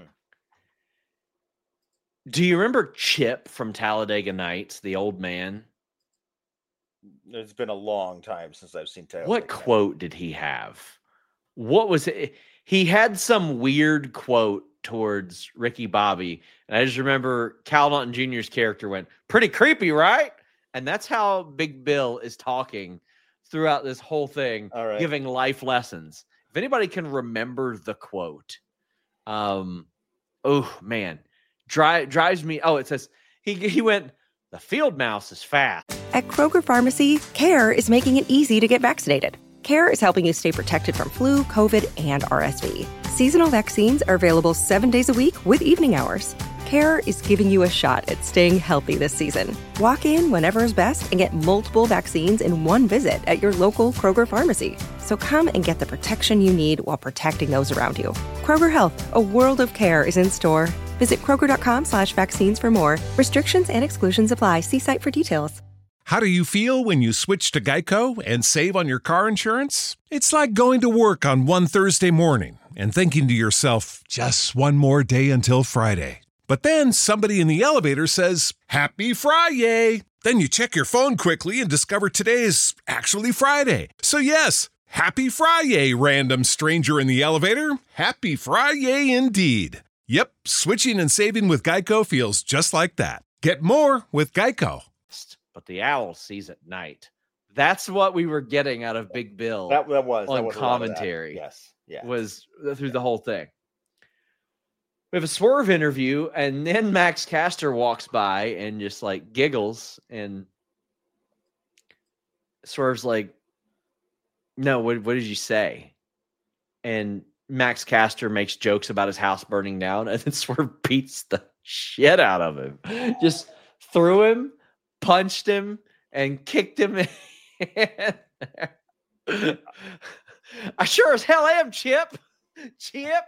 Do you remember Chip from Talladega Nights, the old man? It's been a long time since I've seen Taylor. What quote did he have? What was it? He had some weird quote towards Ricky Bobby. And I just remember Cal Naughton Junior's character went, pretty creepy, right? And that's how Big Bill is talking throughout this whole thing, All right. giving life lessons. If anybody can remember the quote, um, oh man, Dri- drives me. Oh, it says he he went, the field mouse is fast. At Kroger Pharmacy, CARE is making it easy to get vaccinated. CARE is helping you stay protected from flu, COVID, and R S V. Seasonal vaccines are available seven days a week with evening hours. CARE is giving you a shot at staying healthy this season. Walk in whenever is best and get multiple vaccines in one visit at your local Kroger pharmacy. So come and get the protection you need while protecting those around you. Kroger Health, a world of care, is in store. Visit Kroger.com slash vaccines for more. Restrictions and exclusions apply. See site for details. How do you feel when you switch to Geico and save on your car insurance? It's like going to work on one Thursday morning and thinking to yourself, just one more day until Friday. But then somebody in the elevator says, Happy Friday! Then you check your phone quickly and discover today is actually Friday. So yes, happy Friday, random stranger in the elevator. Happy Friday indeed. Yep, switching and saving with Geico feels just like that. Get more with Geico. But the owl sees at night. That's what we were getting out of Big Bill. That, that was on that was commentary. Yes, yeah, was through the whole thing. We have a Swerve interview, and then Max Caster walks by and just like giggles, and Swerve's like, "No, what what did you say?" And Max Caster makes jokes about his house burning down, and then Swerve beats the shit out of him. Just threw him, punched him, and kicked him in. I sure as hell am, Chip. Chip.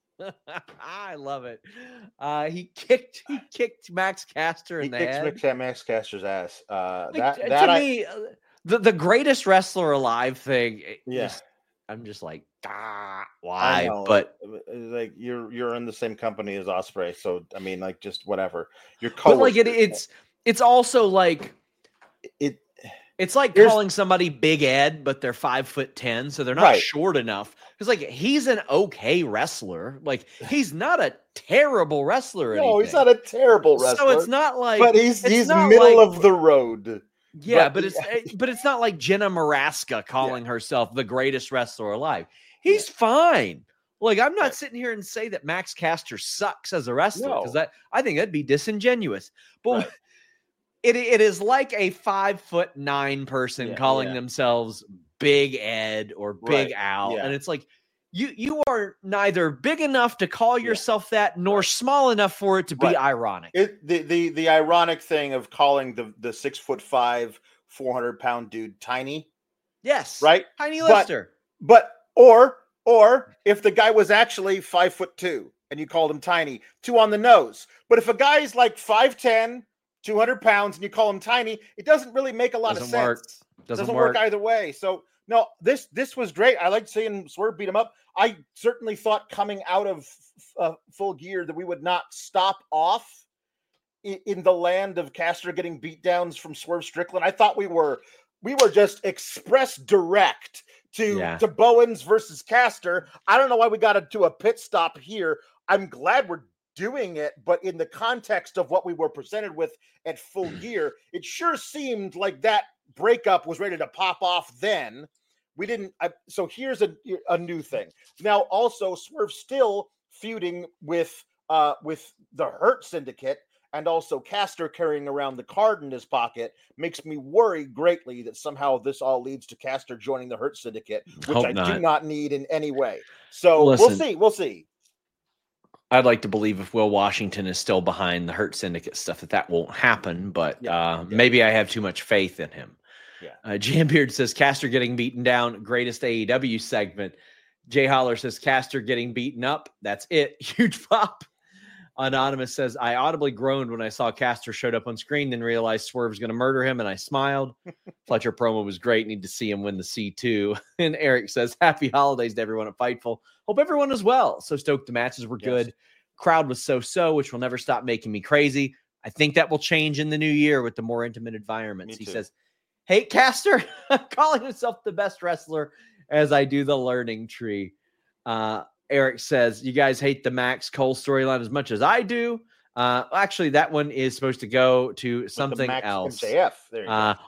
I love it. Uh, he kicked. He kicked Max Caster in he the kicks head. Max, Max Caster's ass. Uh, Like, that to that I, me, uh, the the greatest wrestler alive thing. it Yeah. just- I'm just like, ah, I why? know, But like, like you're you're in the same company as Ospreay, so I mean, like just whatever. You're but like it, coworkers. it's it's also like it. it's like Here's- calling somebody Big Ed, but they're five foot ten, so they're not Right. short enough. Because like he's an okay wrestler, like he's not a terrible wrestler. Or No, he's anything. not a terrible wrestler. So it's not like, but he's it's he's not middle like- of the road. yeah, but- but it's eh, but it's not like Jenna Maraska calling herself the greatest wrestler alive. He's fine. Like I'm not Right. sitting here and say that Max Caster sucks as a wrestler because No. that I think that'd be disingenuous. But Right. it it is like a five foot nine person Yeah, calling yeah. themselves Big Ed or Big Right, Al, yeah. and it's like you you are neither big enough to call Yeah. yourself that nor small enough for it to be Right. ironic. It the, the the ironic thing of calling the the six foot five, four hundred pound dude tiny, Yes, right? Tiny But- lifter. But or or if the guy was actually five foot two and you called him tiny, two on the nose. But if a guy's like five ten, two hundred pounds and you call him tiny, it doesn't really make a lot Doesn't of sense. work. Doesn't, Doesn't, work. work. either way. So no, this this was great. I liked seeing Swerve beat him up. I certainly thought coming out of uh, Full Gear that we would not stop off in, in the land of Caster getting beat downs from Swerve Strickland. I thought we were we were just express direct to Yeah. to Bowens versus Caster. I don't know why we got to do a pit stop here. I'm glad we're doing it, but in the context of what we were presented with at Full Gear, it sure seemed like that breakup was ready to pop off then. We didn't. I, so here's a a new thing. Now, also, Swerve still feuding with uh with the Hurt Syndicate, and also Caster carrying around the card in his pocket makes me worry greatly that somehow this all leads to Caster joining the Hurt Syndicate, which Hope I not. do not need in any way. So Listen. we'll see. We'll see. I'd like to believe if Will Washington is still behind the Hurt Syndicate stuff that that won't happen, but Yeah, uh, yeah. maybe I have too much faith in him. Yeah. Uh, Jambeard says Caster getting beaten down, greatest A E W segment. Jay Holler says Caster getting beaten up. That's it. Huge pop. Anonymous says I audibly groaned when I saw Caster showed up on screen, then realized Swerve's going to murder him, and I smiled. Fletcher promo was great. Need to see him win the C two. And Eric says happy holidays to everyone at Fightful. Hope everyone is well. So stoked the matches were Yes. good. Crowd was so-so, which will never stop making me crazy. I think that will change in the new year with the more intimate environments. Me He too. says, hate Caster, calling himself the best wrestler as I do the learning tree. Uh, Eric says, you guys hate the Max Cole storyline as much as I do. Uh, actually, that one is supposed to go to With the something Max else. M J F. There you go. Uh,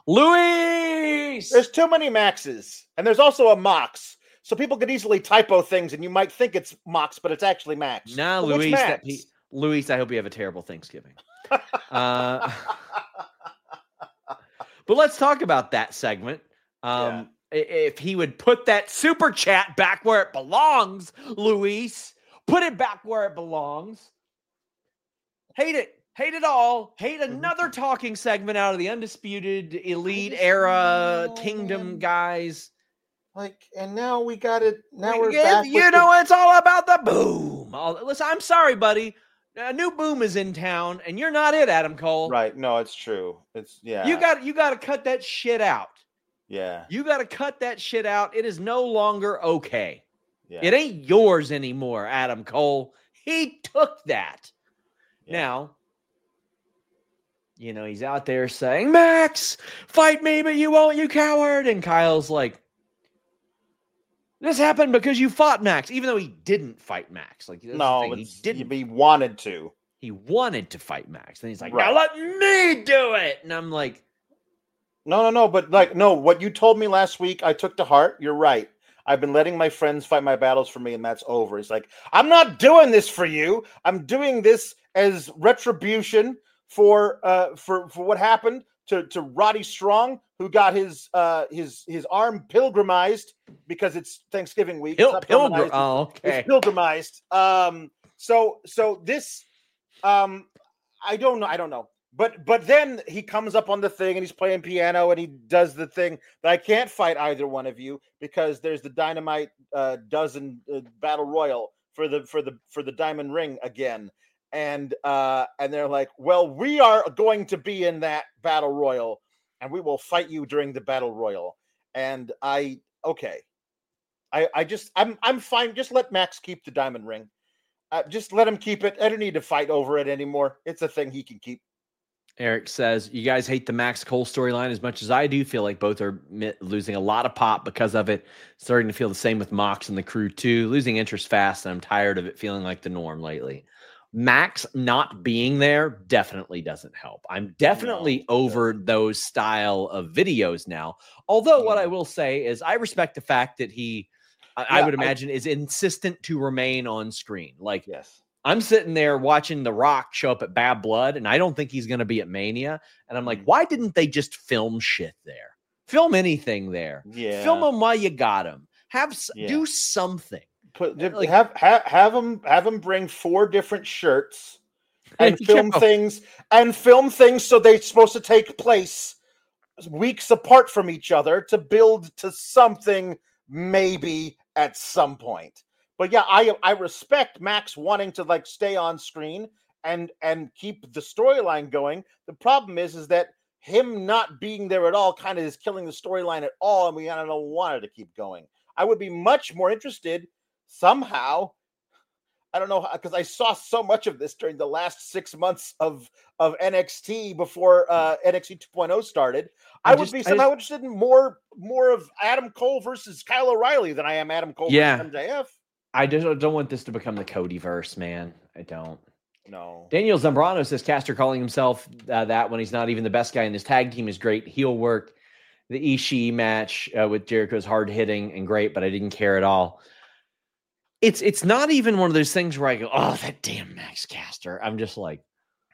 Luis! There's too many Maxes, and there's also a Mox. So people could easily typo things, and you might think it's Mox, but it's actually Max. Nah, But which Luis, that, Max? he, Luis, I hope you have a terrible Thanksgiving. uh, but let's talk about that segment. Um, i- If he would put that super chat back where it belongs, Luis, put it back where it belongs. Hate it. Hate it all. Hate Mm-hmm. another talking segment out of the Undisputed Elite just Era know, Kingdom man. guys. Like, and now we got it. Now We- we're yeah, back. you with know, the- it's all about the boom. Oh, listen, I'm sorry, buddy. A new boom is in town, and you're not it, Adam Cole. right? No, it's true. It's yeah. You got you got to cut that shit out. yeah. You got to cut that shit out. It is no longer okay. Yeah. It ain't yours anymore, Adam Cole. He took that. Yeah. Now, you know, he's out there saying, Max, fight me, but you won't, you coward. And Kyle's like, this happened because you fought Max, even though he didn't fight Max. Like, no, he didn't. He wanted to. He wanted to fight Max. And he's like, right. now let me do it. And I'm like, no, no, no. But like, no, what you told me last week, I took to heart. You're right. I've been letting my friends fight my battles for me, and that's over. It's like, I'm not doing this for you. I'm doing this as retribution for uh for, for what happened to, to Roddy Strong, who got his uh his his arm pilgrimized because it's Thanksgiving week. Pil- it's pilgrim- oh, okay. It's pilgrimized. Um so so this um I don't know, I don't know. But but then he comes up on the thing and he's playing piano and he does the thing that I can't fight either one of you because there's the Dynamite uh, dozen uh, battle royal for the for the for the diamond ring again, and uh, and they're like, well, we are going to be in that battle royal and we will fight you during the battle royal. And I okay, I I just I'm I'm fine. Just let Max keep the diamond ring. Uh, just let him keep it. I don't need to fight over it anymore. It's a thing he can keep. Eric says, you guys hate the Max Cole storyline as much as I do. Feel like both are losing a lot of pop because of it. Starting to feel the same with Mox and the crew too. Losing interest fast, and I'm tired of it feeling like the norm lately. Max not being there definitely doesn't help. I'm definitely no, over doesn't. those style of videos now. Although yeah. what I will say is I respect the fact that he, I, yeah, I would imagine, I, is insistent to remain on screen. Like, yes. I'm sitting there watching The Rock show up at Bad Blood, and I don't think he's going to be at Mania. And I'm like, mm. why didn't they just film shit there? Film anything there. Yeah. Film them while you got them. Have yeah. do something. Put like, have have have them have them bring four different shirts and film things and film things so they're supposed to take place weeks apart from each other to build to something maybe at some point. But yeah, I I respect Max wanting to like stay on screen and and keep the storyline going. The problem is is that him not being there at all kind of is killing the storyline at all, and we kind of don't want it to keep going. I would be much more interested somehow. I don't know, because I saw so much of this during the last six months of of N X T before uh, N X T two point oh started. I, I just, would be somehow just, interested in more more of Adam Cole versus Kyle O'Reilly than I am Adam Cole yeah. versus M J F. I just don't want this to become the Codyverse, man. I don't. No. Daniel Zambrano says Caster calling himself uh, that when he's not even the best guy in his tag team is great. Heel work. The Ishii match uh, with Jericho is hard hitting and great, but I didn't care at all. It's it's not even one of those things where I go, oh, that damn Max Caster. I'm just like,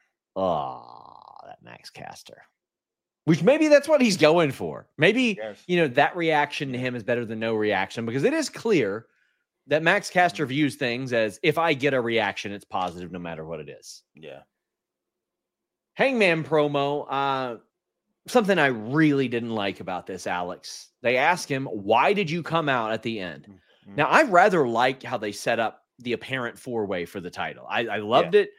oh, that Max Caster. Which maybe that's what he's going for. Maybe, yes. you know, that reaction to him is better than no reaction, because it is clear that Max Caster views things as, if I get a reaction, it's positive no matter what it is. Yeah. Hangman promo. Uh, something I really didn't like about this, Alex. They ask him, why did you come out at the end? Mm-hmm. Now, I rather like how they set up the apparent four-way for the title. I, I loved yeah. it.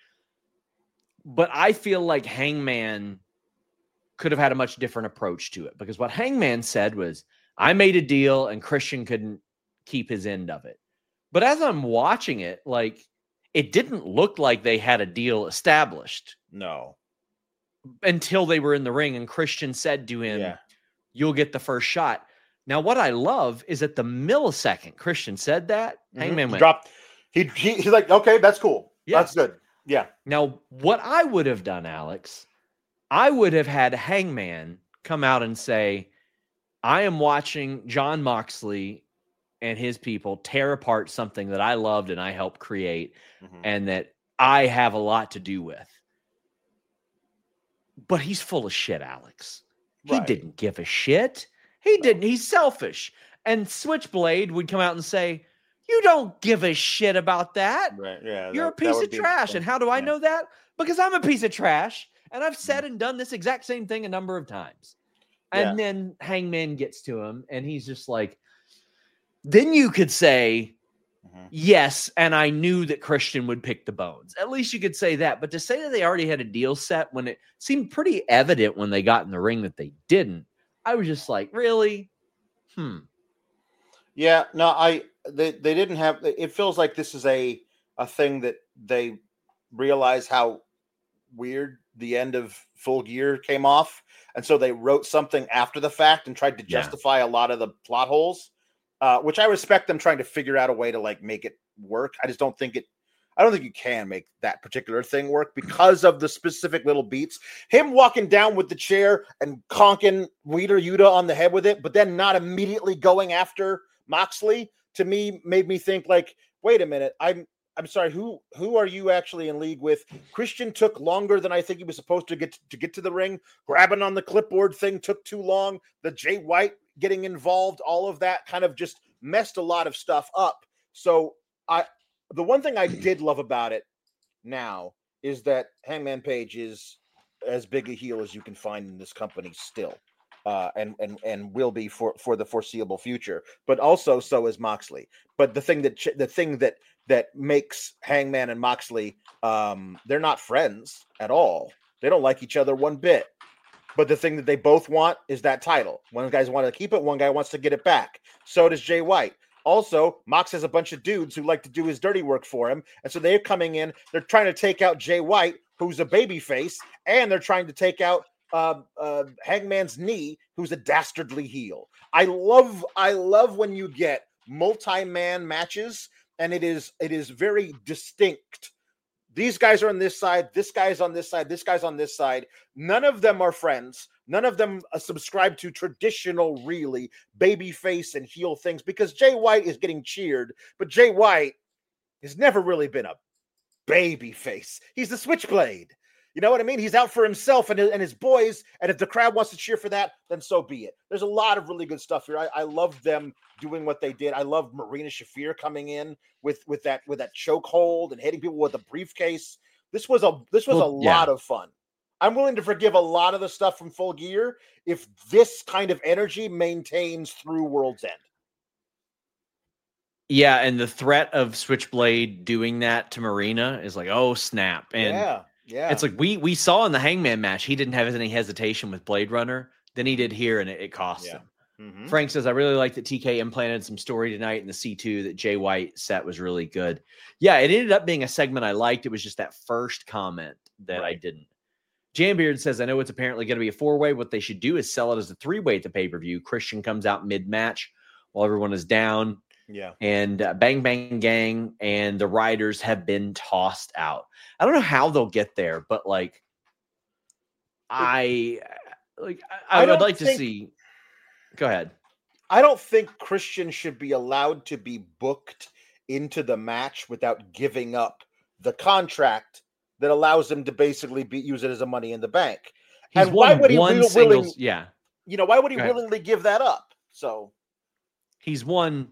But I feel like Hangman could have had a much different approach to it. Because what Hangman said was, I made a deal and Christian couldn't keep his end of it. But as I'm watching it, like, it didn't look like they had a deal established. No. Until they were in the ring and Christian said to him, yeah. you'll get the first shot. Now, what I love is at the millisecond Christian said that, mm-hmm. Hangman he went. Dropped. He, he, he's like, okay, that's cool. Yeah. That's good. Yeah. Now, what I would have done, Alex, I would have had Hangman come out and say, I am watching Jon Moxley and his people tear apart something that I loved and I helped create, mm-hmm. and that I have a lot to do with. But he's full of shit, Alex. He right. didn't give a shit. He no. didn't. He's selfish. And Switchblade would come out and say, you don't give a shit about that. Right. Yeah. You're that, a piece of trash. And how do I yeah. know that? Because I'm a piece of trash. And I've said and done this exact same thing a number of times. And yeah. then Hangman gets to him and he's just like, then you could say, mm-hmm. yes, and I knew that Christian would pick the bones. At least you could say that. But to say that they already had a deal set when it seemed pretty evident when they got in the ring that they didn't, I was just like, really? Hmm. Yeah, no, I they, they didn't have, it feels like this is a, a thing that they realize how weird the end of Full Gear came off. And so they wrote something after the fact and tried to justify yeah. a lot of the plot holes, uh, which I respect them trying to figure out a way to like make it work. I just don't think it, I don't think you can make that particular thing work because of the specific little beats. Him walking down with the chair and conking Wheeler Yuta on the head with it, but then not immediately going after Moxley, to me made me think like, wait a minute, I'm I'm sorry, who who are you actually in league with? Christian took longer than I think he was supposed to get to, to get to the ring. Grabbing on the clipboard thing took too long. The Jay White getting involved, all of that kind of just messed a lot of stuff up. So I the one thing I did love about it now is that Hangman Page is as big a heel as you can find in this company still. Uh, and and and will be for, for the foreseeable future, but also so is Moxley. But the thing that ch- the thing that that makes Hangman and Moxley, um, they're not friends at all. They don't like each other one bit. But the thing that they both want is that title. One guy's want to keep it, one guy wants to get it back. So does Jay White. Also, Mox has a bunch of dudes who like to do his dirty work for him, and so they're coming in. They're trying to take out Jay White, who's a babyface, and they're trying to take out Uh, uh, Hangman's Knee, who's a dastardly heel. I love, I love when you get multi-man matches, and it is, it is very distinct. These guys are on this side, this guy's on this side, this guy's on this side. None of them are friends. None of them uh, subscribe to traditional, really babyface and heel things because Jay White is getting cheered, but Jay White has never really been a babyface. He's the Switchblade. You know what I mean? He's out for himself and, and his boys, and if the crowd wants to cheer for that, then so be it. There's a lot of really good stuff here. I, I love them doing what they did. I love Marina Shafir coming in with, with that with that chokehold and hitting people with a briefcase. This was a this was well, a yeah. lot of fun. I'm willing to forgive a lot of the stuff from Full Gear if this kind of energy maintains through World's End. Yeah, and the threat of Switchblade doing that to Marina is like, oh snap! And yeah. Yeah, it's like we we saw in the Hangman match, he didn't have any hesitation with Blade Runner than he did here, and it, it cost yeah. him. Mm-hmm. Frank says, I really like that T K implanted some story tonight in the C two that Jay White set was really good. Yeah, it ended up being a segment I liked. It was just that first comment that right. I didn't. Jambeard says, I know it's apparently going to be a four-way. What they should do is sell it as a three-way at the pay-per-view. Christian comes out mid-match while everyone is down. Yeah. And uh, Bang Bang Gang and the Riders have been tossed out. I don't know how they'll get there, but like, I like, I, I would like think, to see. Go ahead. I don't think Christian should be allowed to be booked into the match without giving up the contract that allows him to basically be use it as a Money in the Bank. He's and why won would he one will, singles, willing, yeah. You know, why would he willingly give that up? So he's won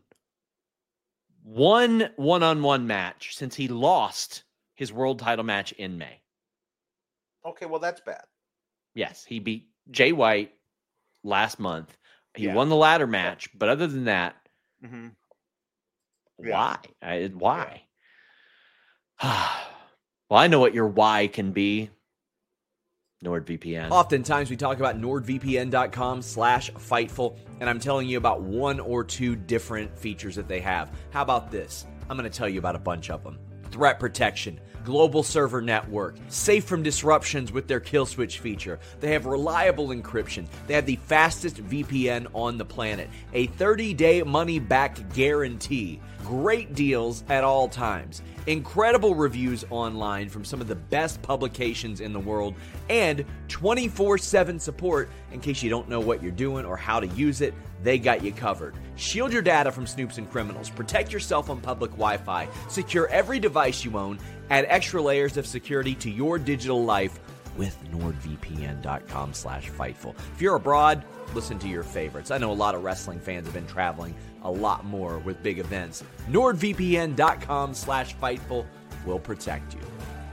one one-on-one match since he lost his world title match in May. Okay, well, that's bad. Yes, he beat Jay White last month. He yeah. won the ladder match, but other than that, mm-hmm. why? Yeah. I, why? Yeah. Well, I know what your why can be. NordVPN. Oftentimes we talk about NordVPN.com slash Fightful, and I'm telling you about one or two different features that they have. How about this? I'm going to tell you about a bunch of them. Threat protection, global server network, safe from disruptions with their kill switch feature. They have reliable encryption. They have the fastest V P N on the planet, a thirty-day money-back guarantee, great deals at all times, incredible reviews online from some of the best publications in the world, and twenty-four seven support in case you don't know what you're doing or how to use it. They got you covered. Shield your data from snoops and criminals. Protect yourself on public Wi-Fi. Secure every device you own. Add extra layers of security to your digital life with NordVPN.com slash Fightful. If you're abroad, listen to your favorites. I know a lot of wrestling fans have been traveling a lot more with big events. NordVPN.com slash Fightful will protect you.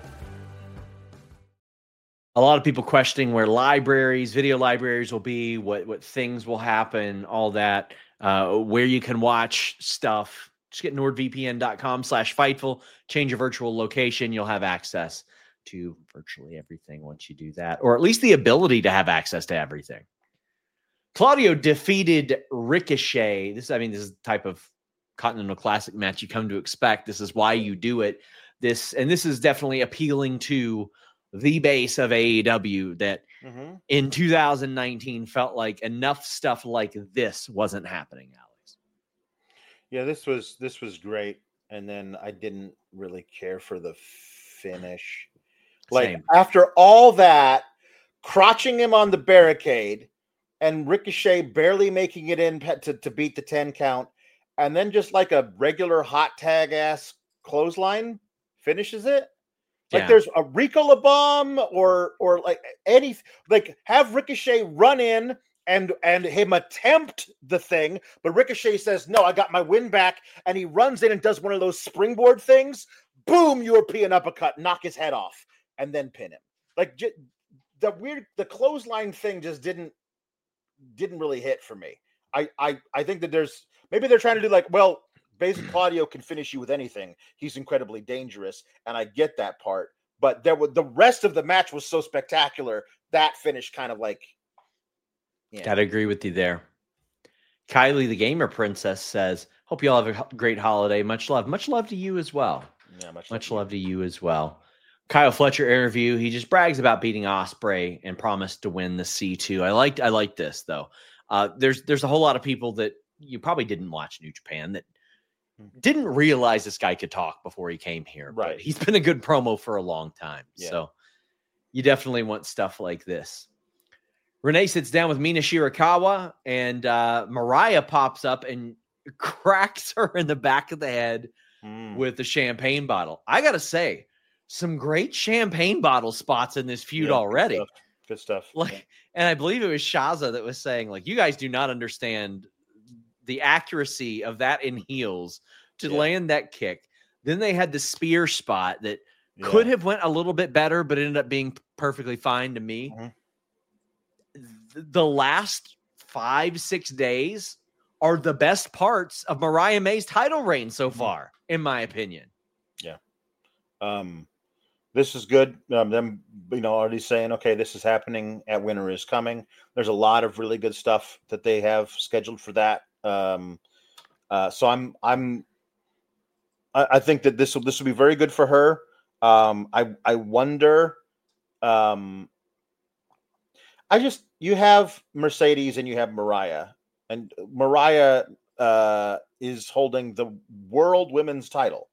A lot of people questioning where libraries, video libraries will be, what, what things will happen, all that, uh, where you can watch stuff. Just get NordVPN.com slash Fightful. Change your virtual location. You'll have access to virtually everything once you do that, or at least the ability to have access to everything. Claudio defeated Ricochet. This, I mean, this is the type of Continental Classic match you come to expect. This is why you do it. This, and this is definitely appealing to the base of A E W that Mm-hmm. in two thousand nineteen felt like enough stuff like this wasn't happening, Alex. Yeah, this was this was great. And then I didn't really care for the finish. Like Same. after all that, crotching him on the barricade and Ricochet barely making it in to, to beat the ten count, and then just like a regular hot tag ass clothesline finishes it. Like Yeah. there's a Ricola bomb or or like any like have Ricochet run in and and him attempt the thing, but Ricochet says, no, I got my win back, and he runs in and does one of those springboard things. Boom, European uppercut, knock his head off, and then pin him. Like j- the weird, the clothesline thing just didn't didn't really hit for me. I I I think that there's maybe they're trying to do like, well, basically Claudio can finish you with anything. He's incredibly dangerous, and I get that part. But there was the rest of the match was so spectacular that finish kind of like. Yeah. Gotta agree with you there. Kylie, the gamer princess, says, hope you all have a great holiday. Much love. Much love to you as well. Yeah, much, Much love to you as well. Kyle Fletcher interview. He just brags about beating Ospreay and promised to win the C two. I liked I like this though. Uh, there's there's a whole lot of people that you probably didn't watch New Japan that didn't realize this guy could talk before he came here. Right. But he's been a good promo for a long time. Yeah. So you definitely want stuff like this. Renee sits down with Mina Shirakawa, and uh, Mariah pops up and cracks her in the back of the head Mm. with the champagne bottle. I got to say, some great champagne bottle spots in this feud Yeah, already. Good stuff. Good stuff. Like, Yeah. and I believe it was Shaza that was saying, like, you guys do not understand the accuracy of that in heels to Yeah. land that kick. Then they had the spear spot that Yeah. could have went a little bit better, but ended up being perfectly fine to me. Mhm. Th- The last five, six days are the best parts of Mariah May's title reign so Mhm. far, in my opinion. Um, this is good. Um, them, you know, already saying, okay, this is happening at Winter is Coming. There's a lot of really good stuff that they have scheduled for that. Um, uh, so I'm, I'm, I, I think that this will, this will be very good for her. Um, I, I wonder, um, I just, you have Mercedes and you have Mariah, and Mariah, uh, is holding the world women's title.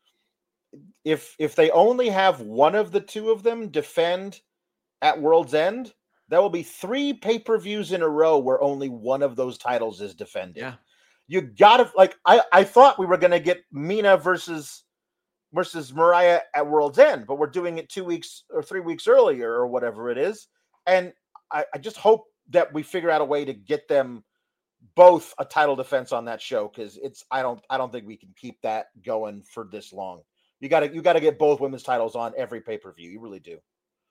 If if they only have one of the two of them defend at World's End, there will be three pay-per-views in a row where only one of those titles is defended. Yeah. You gotta like I, I thought we were gonna get Mina versus versus Mariah at World's End, but we're doing it two weeks or three weeks earlier or whatever it is. And I, I just hope that we figure out a way to get them both a title defense on that show, because it's I don't I don't think we can keep that going for this long. You got to you got to get both women's titles on every pay-per-view. You really do.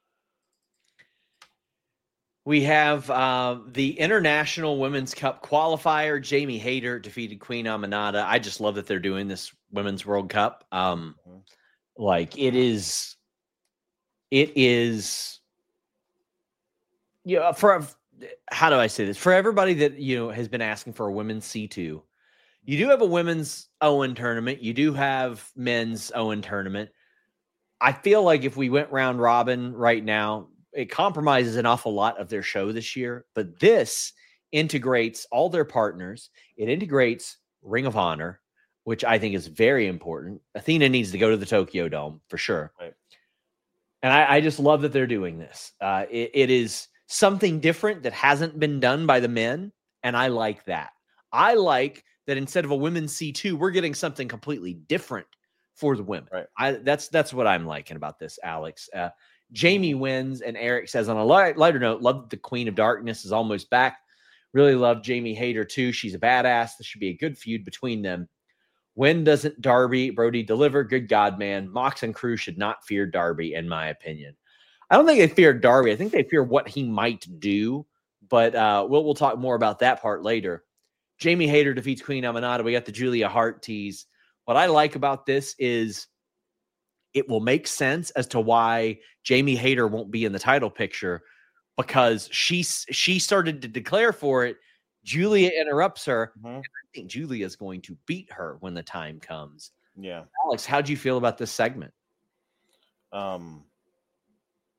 We have uh, the International Women's Cup qualifier. Jamie Hayter defeated Queen Aminata. I just love that they're doing this Women's World Cup. Um, Mhm. like it is, it is. Yeah, for how do I say this? For everybody that you know has been asking for a women's C two, you do have a women's Owen tournament. You do have men's Owen tournament. I feel like if we went round robin right now, it compromises an awful lot of their show this year. But this integrates all their partners. It integrates Ring of Honor, which I think is very important. Athena needs to go to the Tokyo Dome for sure. Right. And I, I just love that they're doing this. Uh, it, it is something different that hasn't been done by the men. And I like that. I like that instead of a women's C two, we're getting something completely different for the women. Right. I, that's that's what I'm liking about this, Alex. Uh, Jamie wins, and Eric says, on a light, lighter note, love the Queen of Darkness is almost back. Really love Jamie Hayter, too. She's a badass. This should be a good feud between them. When doesn't Darby Brody deliver? Good God, man. Mox and crew should not fear Darby, in my opinion. I don't think they fear Darby. I think they fear what he might do, but uh, we'll, we'll talk more about that part later. Jamie Hayter defeats Queen Aminata. We got the Julia Hart tease. What I like about this is it will make sense as to why Jamie Hayter won't be in the title picture, because she, she started to declare for it. Julia interrupts her. Mhm. And I think Julia is going to beat her when the time comes. Yeah. Alex, how'd you feel about this segment? Um.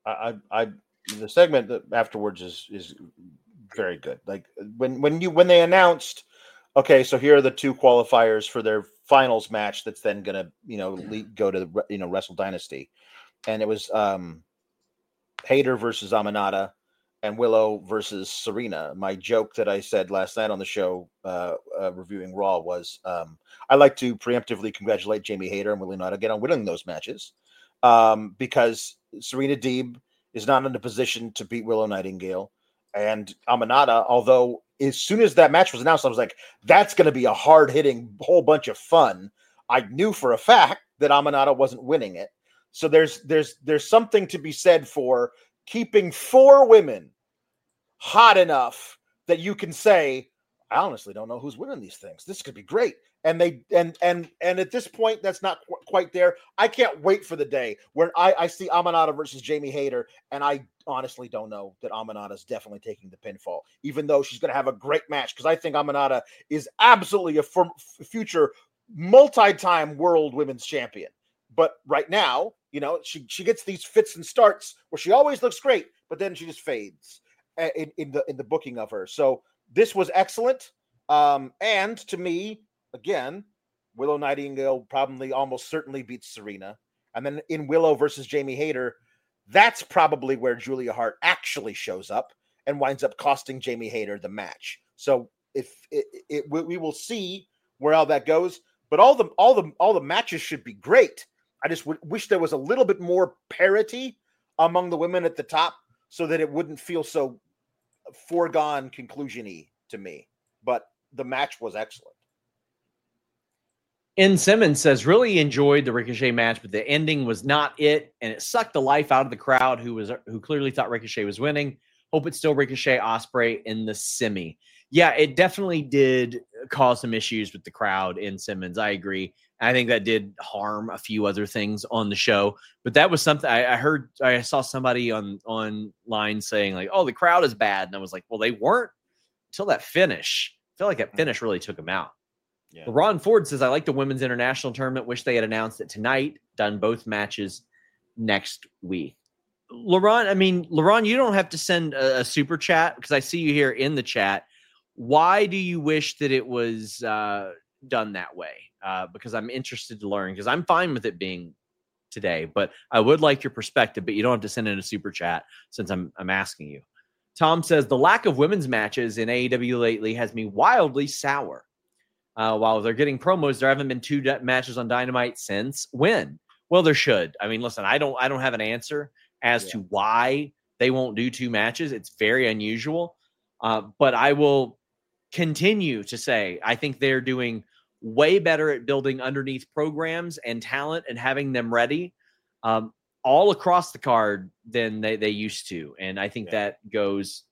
I, I, the segment that afterwards is is very good. Like when when you when they announced, okay, so here are the two qualifiers for their finals match. That's then gonna you know lead, go to the you know Wrestle Dynasty, and it was um, Hayter versus Aminata and Willow versus Serena. My joke that I said last night on the show, uh, uh, reviewing Raw, was um, I like to preemptively congratulate Jamie Hayter and Willow Nada again on winning those matches um, because Serena Deeb is not in a position to beat Willow Nightingale. And Aminata, although as soon as that match was announced, I was like, that's going to be a hard-hitting whole bunch of fun. I knew for a fact that Aminata wasn't winning it. So there's there's there's something to be said for keeping four women hot enough that you can say, I honestly don't know who's winning these things. This could be great. And they and and and at this point, that's not qu- quite there. I can't wait for the day where I, I see Aminata versus Jamie Hayter, and I honestly don't know that Aminata is definitely taking the pinfall, even though she's going to have a great match, because I think Aminata is absolutely a f- future multi-time world women's champion. But right now, you know, she she gets these fits and starts where she always looks great, but then she just fades in, in the in the booking of her. So this was excellent. Um, and to me, again, Willow Nightingale probably almost certainly beats Serena. And then in Willow versus Jamie Hayter, that's probably where Julia Hart actually shows up and winds up costing Jamie Hayter the match. So if it, it, it we will see where all that goes, but all the all the all the matches should be great. I just w- wish there was a little bit more parity among the women at the top so that it wouldn't feel so foregone conclusion-y to me. But the match was excellent. N. Simmons says, really enjoyed the Ricochet match, but the ending was not it, and it sucked the life out of the crowd who was who clearly thought Ricochet was winning. Hope it's still Ricochet Ospreay in the semi. Yeah, it definitely did cause some issues with the crowd in Simmons. I agree. I think that did harm a few other things on the show, but that was something I, I heard. I saw somebody on online saying like, "Oh, the crowd is bad," and I was like, "Well, they weren't until that finish." I feel like that finish really took them out. Yeah. Ron Ford says, "I like the women's international tournament. Wish they had announced it tonight. Done both matches next week." LaRon, I mean, LaRon, you don't have to send a, a super chat because I see you here in the chat. Why do you wish that it was uh, done that way? Uh, because I'm interested to learn, because I'm fine with it being today, but I would like your perspective, but you don't have to send in a super chat since I'm I'm asking you. Tom says, the lack of women's matches in A E W lately has me wildly sour. Uh, while they're getting promos, there haven't been two de- matches on Dynamite since when? Well, there should. I mean, listen, I don't I don't have an answer as yeah. to why they won't do two matches. It's very unusual. Uh, but I will continue to say, I think they're doing way better at building underneath programs and talent and having them ready um, all across the card than they, they used to. And I think yeah. that goes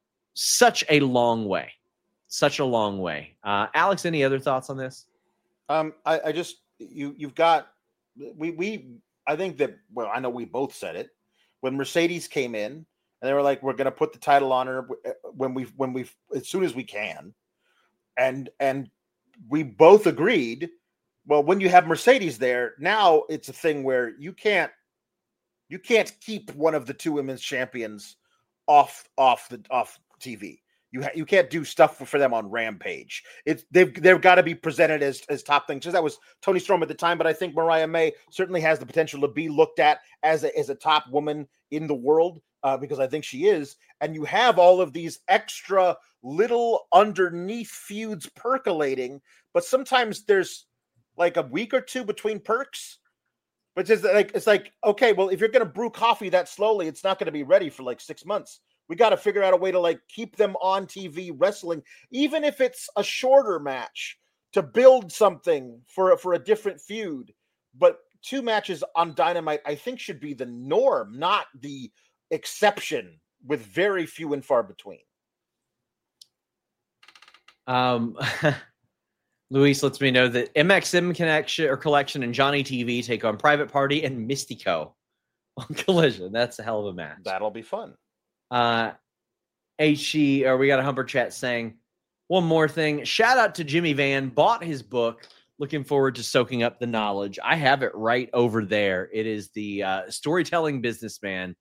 such a long way, such a long way. Uh, Alex, any other thoughts on this? Um, I, I just, you, you've got, we, we, I think that, well, I know we both said it when Mercedes came in and they were like, we're going to put the title on her when we, when we, as soon as we can. And, and, we both agreed, well, when you have Mercedes there, now it's a thing where you can't you can't keep one of the two women's champions off off the off T V. You ha- you can't do stuff for, for them on Rampage. It's they've they've got to be presented as as top things. Because that was Toni Storm at the time, but I think Mariah May certainly has the potential to be looked at as a, as a top woman in the world uh, because I think she is. And you have all of these extra little underneath feuds percolating, but sometimes there's like a week or two between perks. But it's like it's like okay, well, if you're going to brew coffee that slowly, it's not going to be ready for like six months. We got to figure out a way to like keep them on T V wrestling, even if it's a shorter match, to build something for for a different feud. But two matches on Dynamite, I think, should be the norm, not the exception, with very few and far between. Um, Luis lets me know that M X M Connection or Collection and Johnny T V take on Private Party and Mystico on Collision. That's a hell of a match. That'll be fun. Uh, H E, or we got a Humper chat saying one more thing. Shout out to Jimmy Van. Bought his book. Looking forward to soaking up the knowledge. I have it right over there. It is the uh, Storytelling Businessman.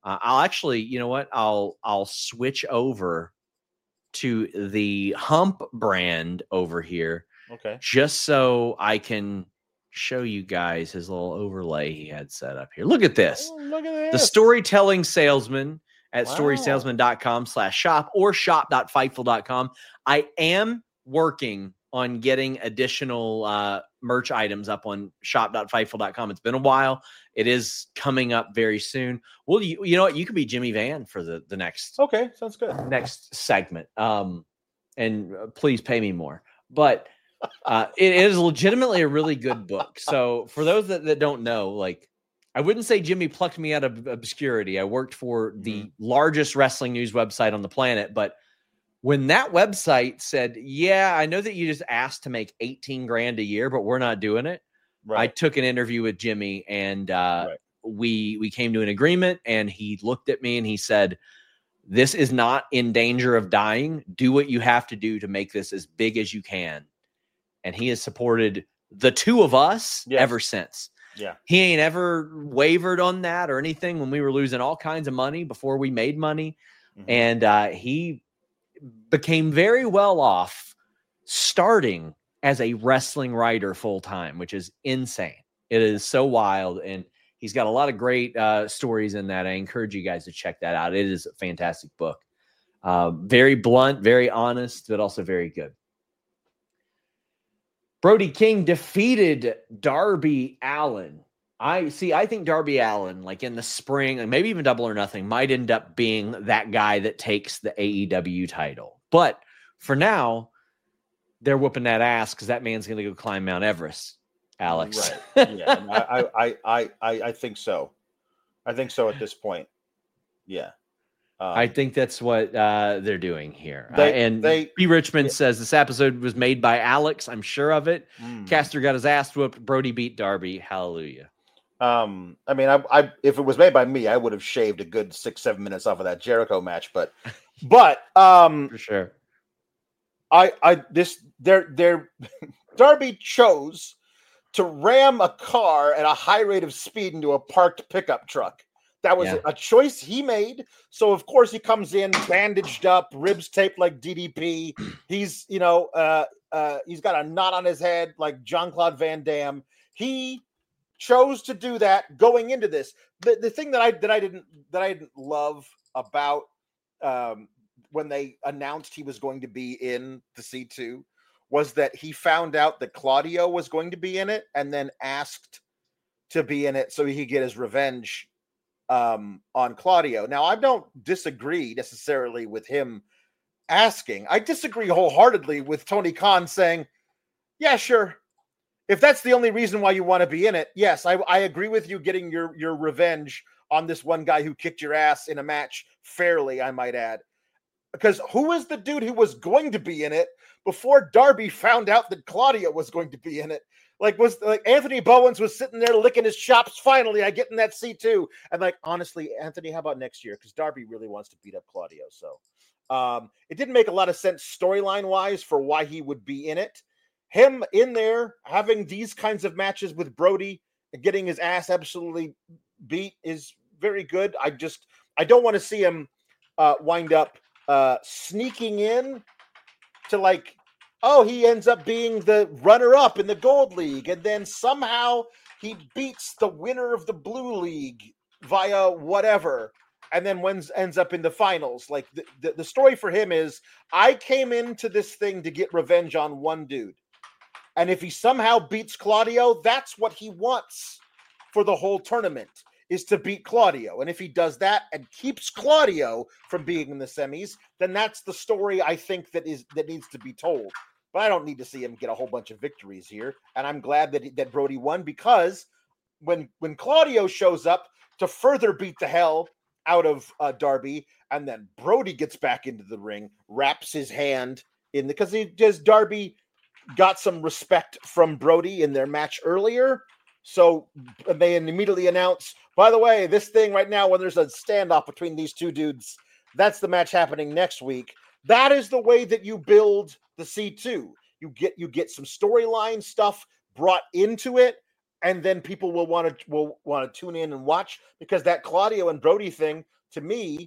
Uh, I'll actually, you know what? I'll I'll switch over to the Hump brand over here. Okay. Just so I can show you guys his little overlay he had set up here. Look at this. Oh, look at this. The storytelling salesman at Wow. storysalesman.com slash shop or shop.fightful dot com. I am working on getting additional uh, merch items up on shop.fightful dot com. It's been a while. It is coming up very soon. Well, you, you know what? You could be Jimmy Van for the, the next, Okay, sounds good. next segment. Um, and uh, please pay me more. But uh, it is legitimately a really good book. So for those that, that don't know, like, I wouldn't say Jimmy plucked me out of obscurity. I worked for the mm-hmm. largest wrestling news website on the planet. But when that website said, yeah, I know that you just asked to make eighteen grand a year, but we're not doing it. Right. I took an interview with Jimmy and uh, right. we, we came to an agreement, and he looked at me and he said, this is not in danger of dying. Do what you have to do to make this as big as you can. And he has supported the two of us yes. ever since. Yeah. He ain't ever wavered on that or anything when we were losing all kinds of money before we made money. Mm-hmm. And uh, he became very well off starting as a wrestling writer full time, which is insane. It is so wild. And he's got a lot of great uh, stories in that. I encourage you guys to check that out. It is a fantastic book. Uh, very blunt, very honest, but also very good. Brody King defeated Darby Allin. I see. I think Darby Allin, like in the spring, and maybe even Double or Nothing, might end up being that guy that takes the A E W title. But for now, they're whooping that ass because that man's going to go climb Mount Everest. Alex, right? Yeah, I, I, I, I, I think so. I think so at this point. Yeah. Um, I think that's what uh, they're doing here. They, uh, and they, P. Richmond yeah. says this episode was made by Alex. I'm sure of it. Mm. Caster got his ass whooped. Brody beat Darby. Hallelujah. Um, I mean, I, I, if it was made by me, I would have shaved a good six, seven minutes off of that Jericho match. But, but, um, for sure. I, I, this, they're, they're, Darby chose to ram a car at a high rate of speed into a parked pickup truck. That was yeah. a choice he made. So, of course, he comes in bandaged up, ribs taped like D D P. He's, you know, uh, uh, he's got a knot on his head like Jean-Claude Van Damme. He chose to do that going into this. The, the thing that I that I didn't that I didn't love about um, when they announced he was going to be in the C two was that he found out that Claudio was going to be in it and then asked to be in it so he could get his revenge um, on Claudio. Now, I don't disagree necessarily with him asking. I disagree wholeheartedly with Tony Khan saying, yeah, sure. If that's the only reason why you want to be in it, yes, I, I agree with you getting your, your revenge on this one guy who kicked your ass in a match fairly, I might add. Because who was the dude who was going to be in it before Darby found out that Claudio was going to be in it? Like, was like Anthony Bowens was sitting there licking his chops. Finally, I get in that C two. And like, honestly, Anthony, how about next year? Because Darby really wants to beat up Claudio. So um, it didn't make a lot of sense storyline wise for why he would be in it. Him in there having these kinds of matches with Brody and getting his ass absolutely beat is very good. I just, I don't want to see him uh, wind up uh, sneaking in to like, oh, he ends up being the runner-up in the Gold League, and then somehow he beats the winner of the Blue League via whatever, and then wins, ends up in the finals. Like, the, the, the story for him is, I came into this thing to get revenge on one dude, and if he somehow beats Claudio, that's what he wants for the whole tournament, is to beat Claudio. And if he does that and keeps Claudio from being in the semis, then that's the story I think that is that needs to be told. But I don't need to see him get a whole bunch of victories here. And I'm glad that, that Brody won, because when, when Claudio shows up to further beat the hell out of uh, Darby, and then Brody gets back into the ring, wraps his hand in the, because he just, Darby got some respect from Brody in their match earlier. So they immediately announce, by the way, this thing right now, when there's a standoff between these two dudes, that's the match happening next week. That is the way that you build the C two. You get you get some storyline stuff brought into it, and then people will want to will want to tune in and watch, because that Claudio and Brody thing, to me,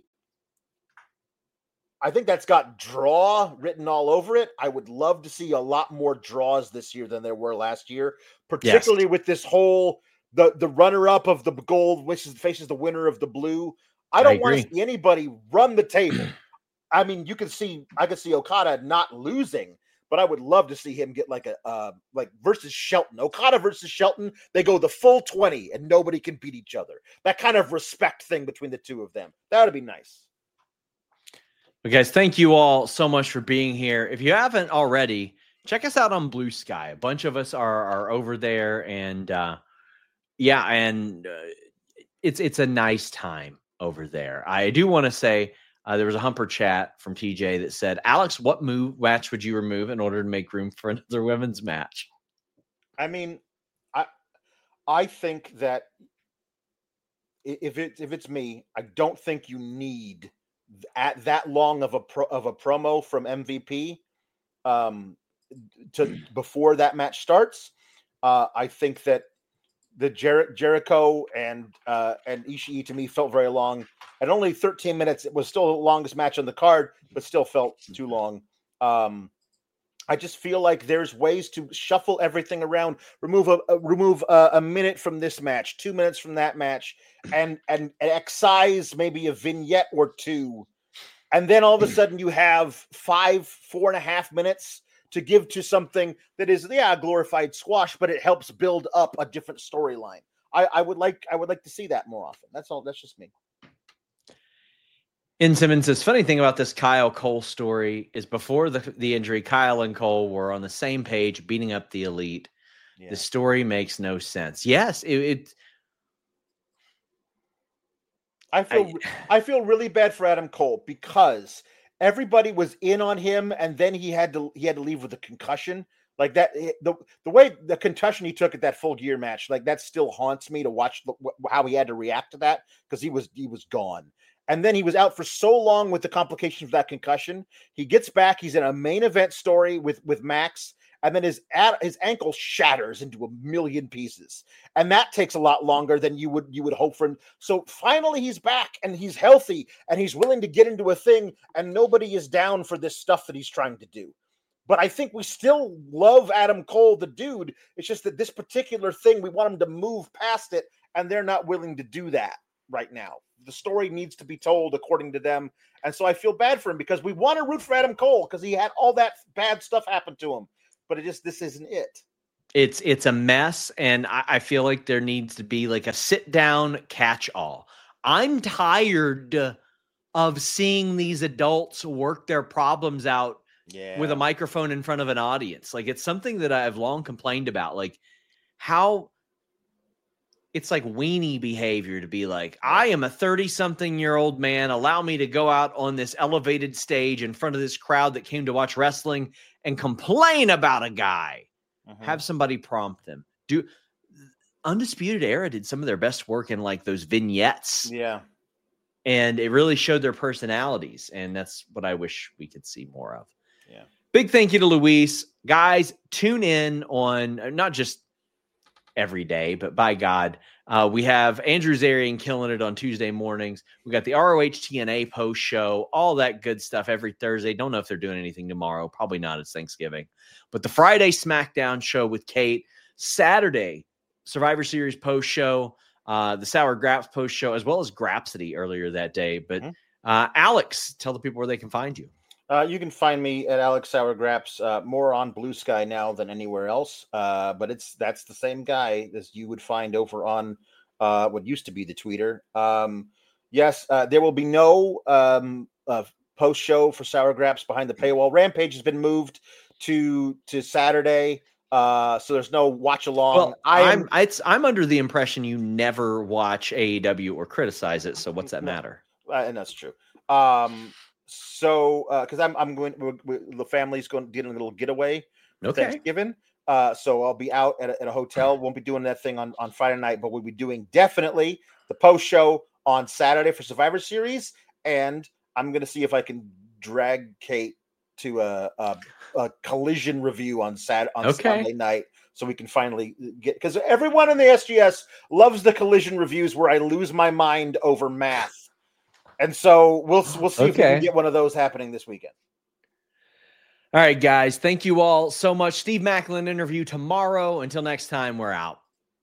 I think that's got draw written all over it. I would love to see a lot more draws this year than there were last year, particularly yes. with this whole the the runner up of the gold, which is faces the winner of the blue. I don't want to see anybody run the table. I mean, you can see I can see Okada not losing, but I would love to see him get like a uh, like versus Shelton. Okada versus Shelton, they go the full twenty and nobody can beat each other. That kind of respect thing between the two of them. That would be nice. Well, guys, thank you all so much for being here. If you haven't already, check us out on Blue Sky. A bunch of us are are over there, and uh, yeah, and uh, it's it's a nice time over there. I do want to say uh, there was a Humper chat from T J that said, "Alex, what move match would you remove in order to make room for another women's match?" I mean, I I think that if it if it's me, I don't think you need at that long of a pro, of a promo from M V P um, to before that match starts. Uh, I think that the Jer- Jericho and uh, and Ishii to me felt very long. At only thirteen minutes, it was still the longest match on the card, but still felt too long. Um, I just feel like there's ways to shuffle everything around, remove a, a remove a, a minute from this match, two minutes from that match, and and excise maybe a vignette or two, and then all of a sudden you have five, four and a half minutes to give to something that is, yeah, glorified squash, but it helps build up a different storyline. I, I would like I would like to see that more often. That's all. That's just me. In Simmons says, funny thing about this Kyle Cole story is before the, the injury, Kyle and Cole were on the same page, beating up the Elite. Yeah. The story makes no sense. Yes, it. it I feel I, I feel really bad for Adam Cole because everybody was in on him, and then he had to he had to leave with a concussion. Like that, the the way the concussion he took at that Full Gear match, like that still haunts me to watch the, how he had to react to that, because he was he was gone. And then he was out for so long with the complications of that concussion. He gets back. He's in a main event story with, with Max. And then his his ankle shatters into a million pieces. And that takes a lot longer than you would you would hope for him. So finally he's back and he's healthy and he's willing to get into a thing, and nobody is down for this stuff that he's trying to do. But I think we still love Adam Cole, the dude. It's just that this particular thing, we want him to move past it, and they're not willing to do that right now. The story needs to be told according to them. And so I feel bad for him because we want to root for Adam Cole because he had all that bad stuff happen to him. But it just, this isn't it. It's it's a mess. And I, I feel like there needs to be like a sit down catch all. I'm tired of seeing these adults work their problems out yeah. with a microphone in front of an audience. Like, it's something that I've long complained about. Like, how it's like weenie behavior to be like, I am a thirty-something-year-old man. Allow me to go out on this elevated stage in front of this crowd that came to watch wrestling and complain about a guy. Mm-hmm. Have somebody prompt them. Do Undisputed Era did some of their best work in like those vignettes. Yeah. And it really showed their personalities. And that's what I wish we could see more of. Yeah. Big thank you to Luis. Guys, tune in on not just every day, but by God, uh, we have Andrew Zarian killing it on Tuesday mornings. We got the R O H T N A post show, all that good stuff every Thursday. Don't know if they're doing anything tomorrow. Probably not. It's Thanksgiving. But the Friday SmackDown show with Kate, Saturday Survivor Series post show, uh, the Sour Graps post show, as well as Grapsity earlier that day. But mm-hmm. uh, Alex, tell the people where they can find you. Uh, you can find me at Alex Sour Graps, uh, more on Blue Sky now than anywhere else. Uh, but it's that's the same guy as you would find over on uh, what used to be the Tweeter. Um, yes, uh, there will be no um, uh, post show for Sour Graps behind the paywall. Rampage has been moved to to Saturday, uh, so there's no watch along. Well, I'm it's, I'm under the impression you never watch A E W or criticize it. So what's that matter? Uh, and that's true. Um, So, because uh, I'm I'm going, we're, we're, the family's going to get a little getaway for okay. Thanksgiving. Uh, so I'll be out at a, at a hotel. Won't be doing that thing on, on Friday night, but we'll be doing definitely the post show on Saturday for Survivor Series. And I'm going to see if I can drag Kate to a a, a collision review on Sat on okay. Sunday night. so we can finally get, because everyone in the S G S loves the collision reviews where I lose my mind over math. And so we'll we'll see okay. if we can get one of those happening this weekend. All right, guys. Thank you all so much. Steve Macklin interview tomorrow. Until next time, we're out.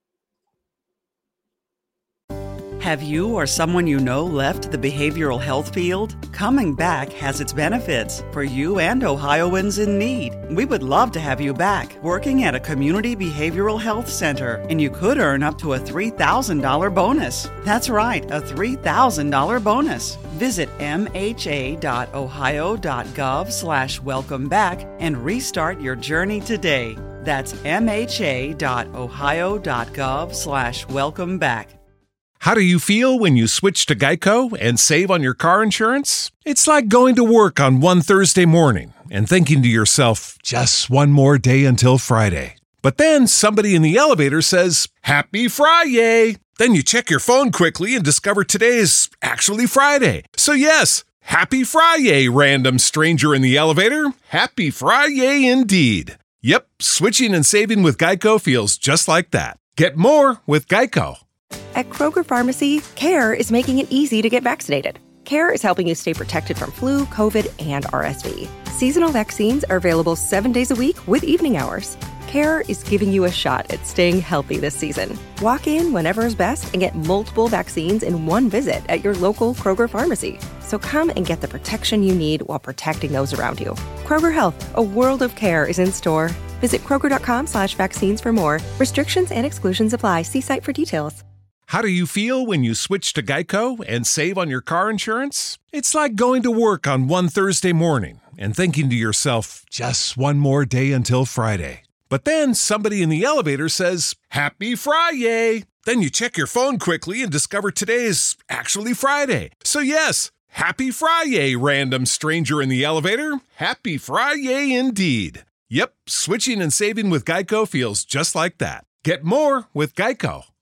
Have you or someone you know left the behavioral health field? Coming back has its benefits for you and Ohioans in need. We would love to have you back working at a community behavioral health center, and you could earn up to a three thousand dollars bonus. That's right, a three thousand dollars bonus. Visit mha.ohio.gov slash welcome back and restart your journey today. That's mha.ohio.gov slash welcome back. How do you feel when you switch to Geico and save on your car insurance? It's like going to work on one Thursday morning and thinking to yourself, just one more day until Friday. But then somebody in the elevator says, Happy Friday! Then you check your phone quickly and discover today's actually Friday. So yes, Happy Friday, random stranger in the elevator. Happy Friday indeed. Yep, switching and saving with Geico feels just like that. Get more with Geico. At Kroger Pharmacy, CARE is making it easy to get vaccinated. CARE is helping you stay protected from flu, COVID, and R S V. Seasonal vaccines are available seven days a week with evening hours. CARE is giving you a shot at staying healthy this season. Walk in whenever is best and get multiple vaccines in one visit at your local Kroger Pharmacy. So come and get the protection you need while protecting those around you. Kroger Health, a world of care is in store. Visit Kroger.com slash vaccines for more. Restrictions and exclusions apply. See site for details. How do you feel when you switch to Geico and save on your car insurance? It's like going to work on one Thursday morning and thinking to yourself, just one more day until Friday. But then somebody in the elevator says, Happy Friday! Then you check your phone quickly and discover today's actually Friday. So yes, Happy Friday, random stranger in the elevator. Happy Friday indeed. Yep, switching and saving with Geico feels just like that. Get more with Geico.